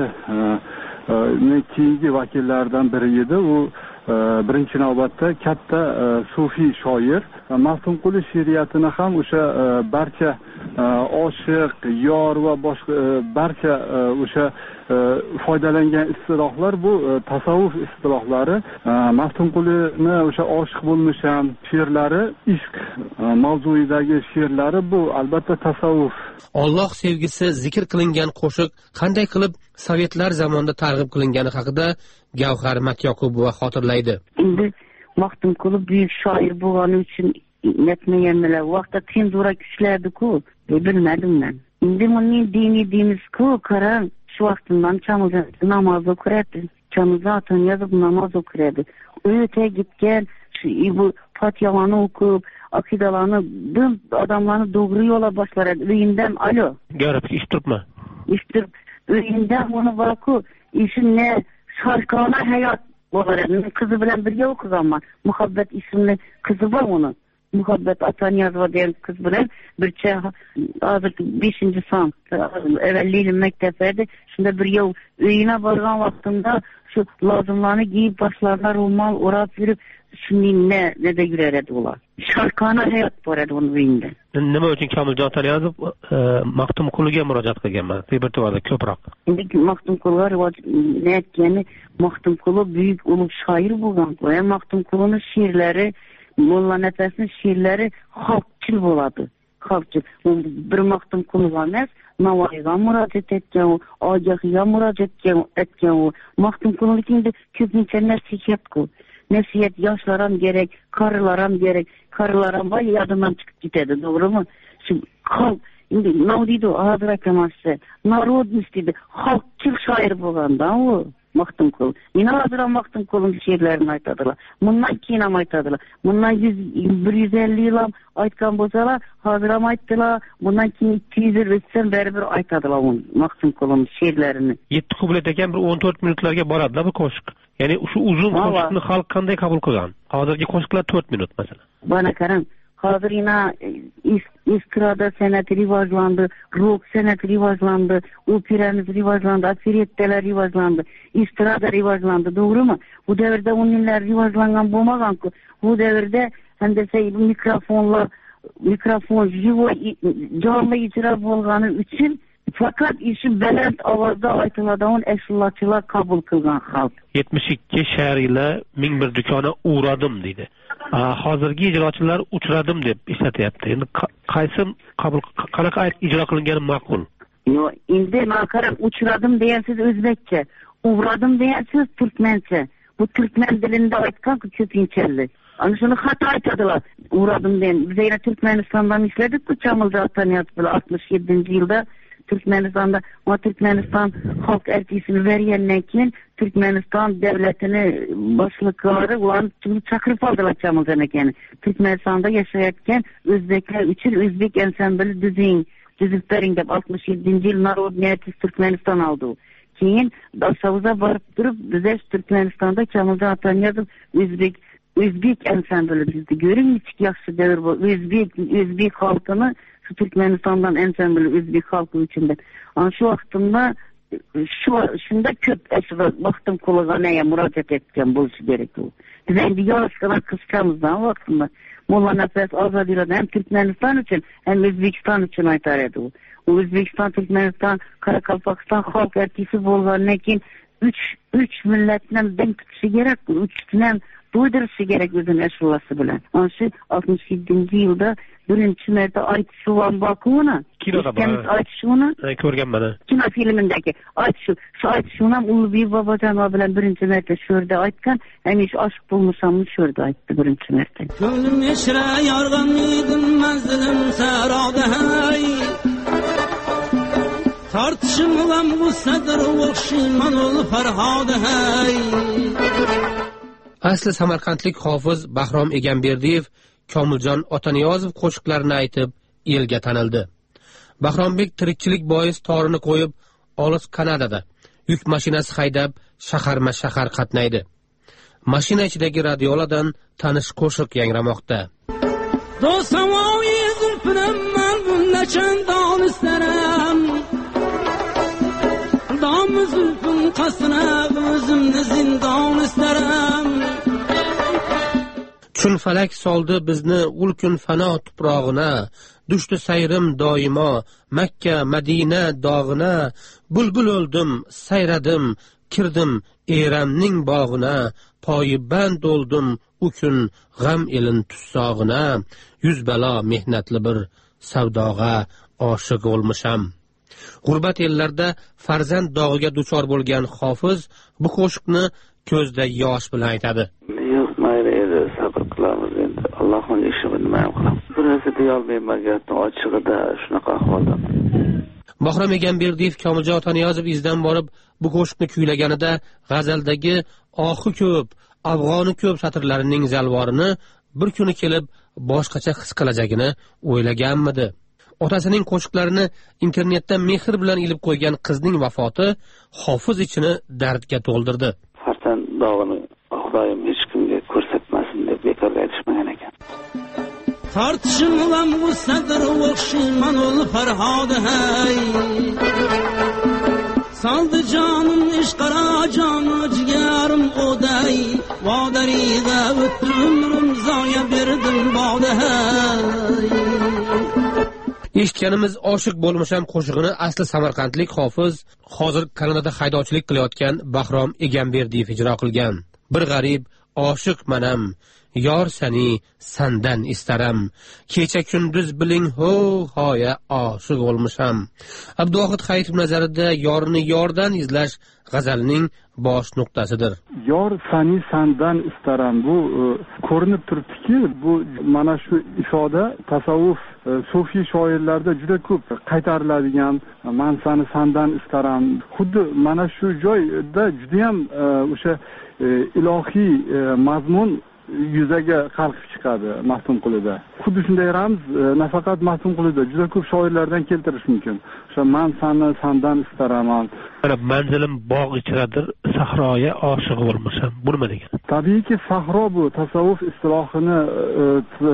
keyingi vakillaridan biri edi. U birinchi navbatda katta sufiy shoir. Maxtumquli she'riyatini ham o'sha barcha oshiq, yor va boshqa barcha o'sha foydalangan istilohlar bu tasavvuf istilohlari. Maxtumqulini o'sha oshiq bo'lmisham she'rlari, ishq mavzuidagi she'rlari bu albatta tasavvuf. Alloh sevgisi zikr qilingan qo'shiq qanday qilib sovetlar zamonida targ'ib qilingani haqida Gavhar Matyokubova xotirlaydi. Endi Maxtumquli buyuk shoir bo'lgani uchun netmaganlar vaqtda tenzura kuchlardi-ku, bilmadim men. Endi uning dini deymiz-ku, qarang, shu vaqtdan Komiljon namoz o'qiradi. Komiljon Otaniyozov namoz o'qiradi. O'ta gitgan shu bu Fatihani o'qib, aqidalarni, bu odamlarni to'g'ri yo'la boshlaradi. Uyindan alo. Garib ishtiribman. Ishtirib, uyindan uni borku, ishini sharqona hayot bo'ladi. Qizi bilan birga o'qiganman. Muhabbat ismli qizi bor uni. Muhabbat Otaniyozova degan qiz bilan bircha hozir beshinchi son avvalli maktabda edi. Shunda birga uyina borgan vaqtimda shu lozimlarni kiyib, boshlariga ro'mol o'rab yurib, shuning ne neda yurar edi ular. Sharqona hayot bor edi uning uyida. Nima uchun Komiljon Otaniyozov Maxtumquliga murojaat qilganman? Repertuarda ko'proq. Endi Maxtumquliga ne aytgani, Maxtumquli buyuk ulug' shoir bo'lgan. Va Maxtumqulining she'rlari, Molla Nafasning she'rlari xalqchil bo'ladi. Xalqchil. Bir Maxtumquli emas, Navoiyga murojaat etgan, Ogahiga murojaat etgan. Maxtumqulining ko'pincha nasihat-ku. Nasihat yoshlar ham kerak, qarilar ham kerak. Qarilar ham boy yodimdan chiqib ketadi, to'g'rimi? Shu xalq endi navdiydi hozir akamasi, narodnost dedi, xalqchil shoir bo'lganda u. Maxtumquli. Meni hozir ham Maxtumqulining she'rlarini aytadilar. Bundan keyin ham aytadilar. Bundan bir yuz ellik yil ham aytgan bo'lsalar, hozir ham aytdilar. Bundan keyin ikki yuz yil o'tsa baribir aytadilar uni Maxtumqulining she'rlarini. yetti kuplet ekan bir o'n to'rt minutlarga boradi-da bu qo'shiq. Ya'ni shu uzun qo'shiqni xalq qanday qabul qilgan? Hozirgi qo'shiqlar to'rt minut masalan. Bana qarang, hozir yana estrada san'ati rivojlandi, rock san'ati rivojlandi, operamiz rivojlandi, operettalar rivojlandi, estrada rivojlandi, to'g'rimi? Bu davrda o'n yillar rivojlangan bo'lmagan-ku. Bu davrda handasa mikrofonlar, mikrofon живой jonli ijro bo'lgani uchun faqat ishi baland ovozda aytiladigan ashulachilar qabul qilgan xalq. yetmish ikki shariylar ming bir do'kona uğradim deydi. Hozirgi ijrochilar uchradim deb ishlatyapti. Endi qaysi qabul qanaqa ijro qilingani ma'qul? Yo, endi men qarab uchradim degansiz o'zbekcha, uğradim degansiz turkmancha. Bu turkman tilida aytgan ko'pinchalik. Ana shuni xato aytadilar. Uğradim degan. Biz yana Turkmanistondan ishladik-ku, Chamiljon Otaniyozov bilan oltmish yettinchi yilda Turkmenistonda, o Turkmeniston xalq artisini bergandan keyin Turkmeniston davlatini boshliqlari ularni chaqirib oldilar Chamiljon akani. Turkmenistonda yashayotgan o'zbeklar uchun o'zbek ansambli tuzing, tuzib bering deb oltmish yettinchi yil Народный артист Turkmeniston oldi. Keyin Davsovga borib turib, biz Turkmenistonda Chamiljon Otaniyozov o'zbek o'zbek ansambli bizdi. Ko'ring, nechik yaxshi davr bu. O'zbek o'zbek xalqini Turkmenistondan ansambli o'zbek xalqi uchun deb. Ana shu vaqtimda shu shunda ko'p aslo vaqtim qo'lg'anaga murojaat etgan bo'lishi kerak u. Biz endi yoshlar qisqamizdan vaqtimda Molla Nafas Ozodiylardan ham Turkmeniston uchun ham O'zbekiston uchun aytar edi u. O'zbekiston, Turkmeniston, Qoraqalpog'iston xalq artisti bo'lgandan keyin uch uch millatdan din tutishi kerak, uch bilan to'ydirishi kerak o'zini ashulasi bilan. Ana shu oltmish yettinchi yilda birinchi marta aytishuvan bakuni. Kinoda bor. Aytishuvni ko'rganman. Kino filmindagi aytishuv. Shu aytishuvni Ulug'bek Bobojon bilan birinchi marta shu yerda aytgan. Hamish oshiq bo'lmasam shu yerda aytdi birinchi marta. Ko'nglim yashira yorgan edim manzilim saroda hay. Tartishim bilan bu sadr o'xshayman ul farhoda hay. Asli samarqandlik hofiz Bahrom Egamberdiyev Komiljon Otaniyozov qo'shiqlarini aytib elga tanildi. Bahrombek tirikchilik bois torini qo'yib, olis Kanadada yuk mashinasi haydab shahar-ma-shahar qatnaydi. Mashina ichidagi radiolardan tanish qo'shiq yangramoqda. Do'stavoy zulfinim men bunda chandon istaram. Dom zulfim qasna o'zimni zindon istaram. Chun falak soldi bizni ulkun fano tuprog'ina, dushdi sayrim doimo Makka, Madina dog'ina, bulbul o'ldim, sayradim, kirdim Eramning bog'ina, poyiband o'ldim u kun g'am elin tussog'ina, yuz balo mehnatli bir savdoga oshiq bo'lmisham. G'urbat ellarda farzand dog'iga duchor bo'lgan hofiz bu qo'shiqni ko'zda yosh bilan aytadi. Yo'q, mayli edi, sabr qilamiz endi. Allohning ishini nima ham qilamiz. Birasi deyolmayman gapni ochig'ida shunaqa ahvolda. Bahrom Egamberdiyev Komiljon Otaniyozov izdan borib bu qo'shiqni kuylaganida g'azaldagi oxi ko'p, afg'oni ko'p satrlarining zalvorini bir kuni kelib boshqacha his qilajagini o'ylaganmidi? Otasining qo'shiqlarini internetda mehr bilan ilib qo'ygan qizning vafoti hofiz ichini dardga to'ldirdi. Farzand dog'ini Xudoyim hech kimga ko'rsatmasin deb bekorga aytishmagan ekan. Tartishim bilan bu sadr o'xshayman ul farhoda hay. Saldı canım ishqara jonu jigarim o'day, vodariga o'tdim zoya berdim boda hay. Eshitganimiz oshiq bo'lmisham qo'shig'ini asli samarqandlik hofiz hozir Kanadada haydovchilik qilayotgan Bahrom Egamberdiyev ijro qilgan. Bir g'arib oshiq manam, yor sani sandan istaram, kecha kunduz biling ho hoya oshiq bo'lmisham. Abduvohid Hayitov nazarida yorini yordan izlash g'azalning bosh nuqtasidir. Yor sani sandan istaram, bu ko'rinib turibdiki, bu mana shu ifoda tasavvuf sufiy shoirlarda juda ko'p qaytariladigan man sani sandan istaram. Xuddi mana shu joyda juda ham o'sha ilohiy mazmun yuzaga qalqib chiqadi Maftunqulida. Xuddi shunday ramz nafaqat Maftunqulida juda ko'p shoirlardan keltirish mumkin. O'sha man sani sandan istaraman. Mana manzilim bog' ichradir, sahroya oshiq bo'lmasam. Bu nima degan? Tabiiyki sahro bu tasavvuf istilohini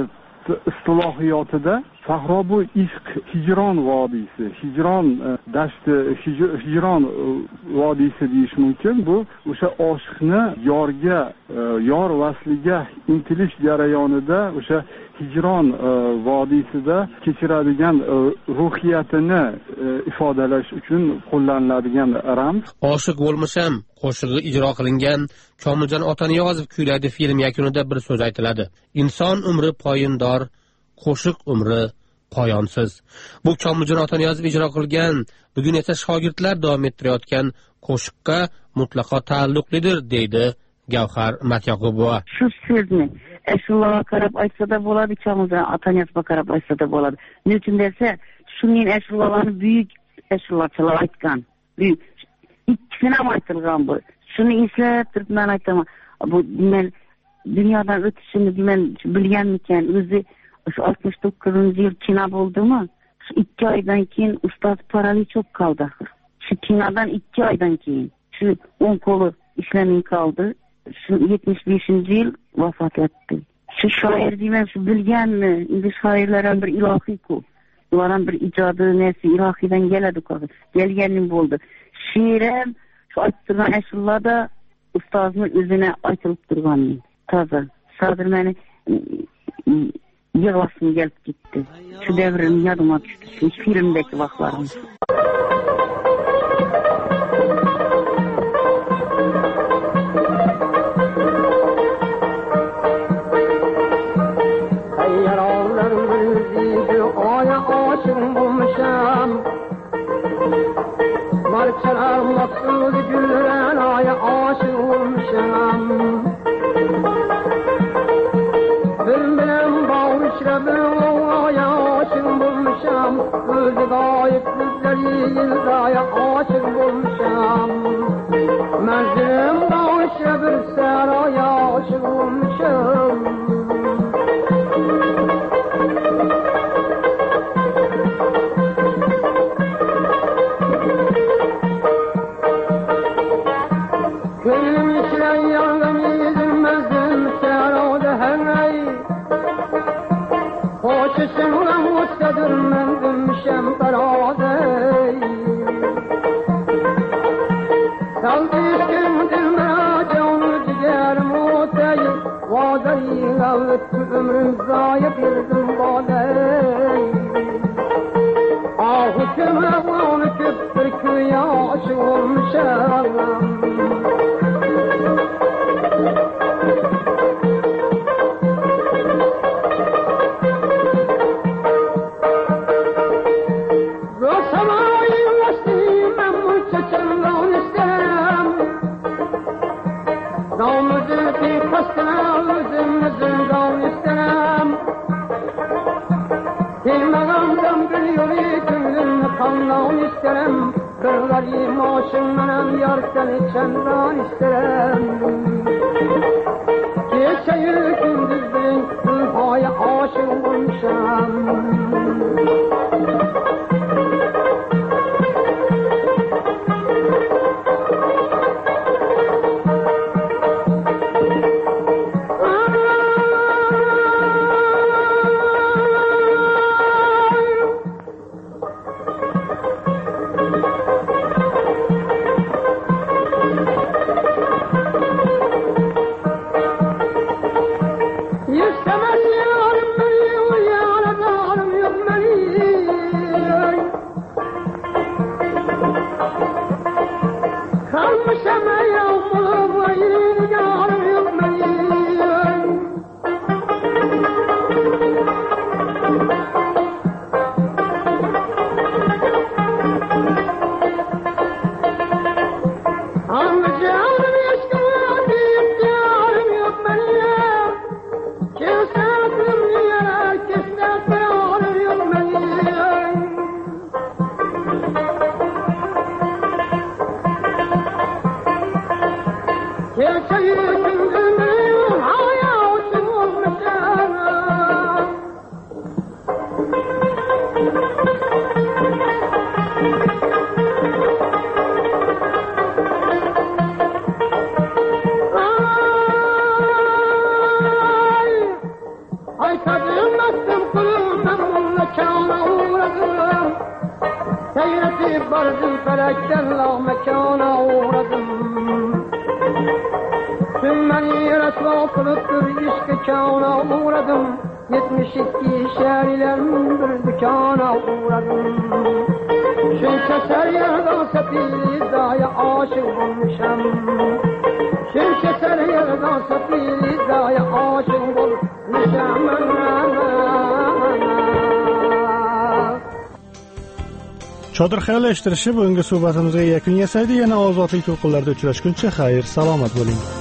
istilohiyotida sahro bu ishq, hijron vodiysi, hijron dashti, hijron vodiysi deyish mumkin. Bu o'sha oshiqni yorga, yor vasliga intilish jarayonida o'sha hijron vodiysida kechiradigan ruhiyatini ifodalash uchun qo'llaniladigan ramz. Oshiq bo'lmisham qo'shig'i ijro qilingan Komiljon Otaniyozov kuylaydi film yakunida bir so'z aytiladi. Inson umri poyindor, qo'shiq umri poyonsiz. Bu Komiljon Otaniyozov ijro qilgan, bugun esa shogirdlar davom ettirayotgan qo'shiqqa mutlaqo taalluqlidir deydi Gavhar Matyaqubova. Shu so'zni Ashulaga qarab aytsa da bo'ladi, Komiljon Otaniyozovga qarab aytsa da bo'ladi. Nechun desa, shuning ashulalarni buyuk ashulachilar aytgan. Buyuk ikkisini ham aytilgan bu. Shuni eslab turib men aytaman. Bu men dunyodan o'tishini men bilganmikan, o'zi shu oltmish to'qqizinchi yil kino bo'ldimi? Shu ikki oydan keyin ustoz paralichok qoldi. Shu kinodan ikki oydan keyin shu o'ng qo'li ishlamay qoldi. Shu yetmish beshinchi yil vafot etdi. Shu shoir deyman, shu bilganmi? Endi shoirlar ham bir ilohiy-ku. Ular ham bir ijodi nasi ilohiydan keladi-ku. Kelganim bo'ldi. She'rim shu aytib turgan ashullarda ustozni o'zine aytilib turgan. Toza. Sadir meni yig'lasim kelib ketdi. Shu davrim yodimga tushdi. Shu filmdagi vaqtlarim. Marçalar maksud gülleren aya aşık olmuşam. Bilmem bağışla ben aya aşık olmuşam. Gözü gayet gözleri yıldaya aşık olmuşam. Mezdim bağışla bir seraya aşık olmuşam. Hoşçakalın mustadır mendim şemparade. Saldıçkın dilmera canı ciğerim otay. Vazayı gavletti ömrüm zayıf birdim baley. Ah hüküme onu küptür köye aşık olmuşam. Kırlarım aşığımın yar seni çendan isterim. Geceyi gündüz bilin ülhaya aşık olmuşam. Beklerler mekana uğradım. Tüm beni resva kılıktır işki kâna uğradım. Yetmiş iki şehirlerin bir dükkana uğradım. Çünkü ser yerden sefili zaya aşık olmuşam. Çünkü ser yerden sefili zaya aşık olmuşam. Chodir xayol eshittirishi bugungi suhbatimizga yakun yasaydi. Yana ozodlik to'lqinlarida uchrashguncha xayr, salomat bo'ling.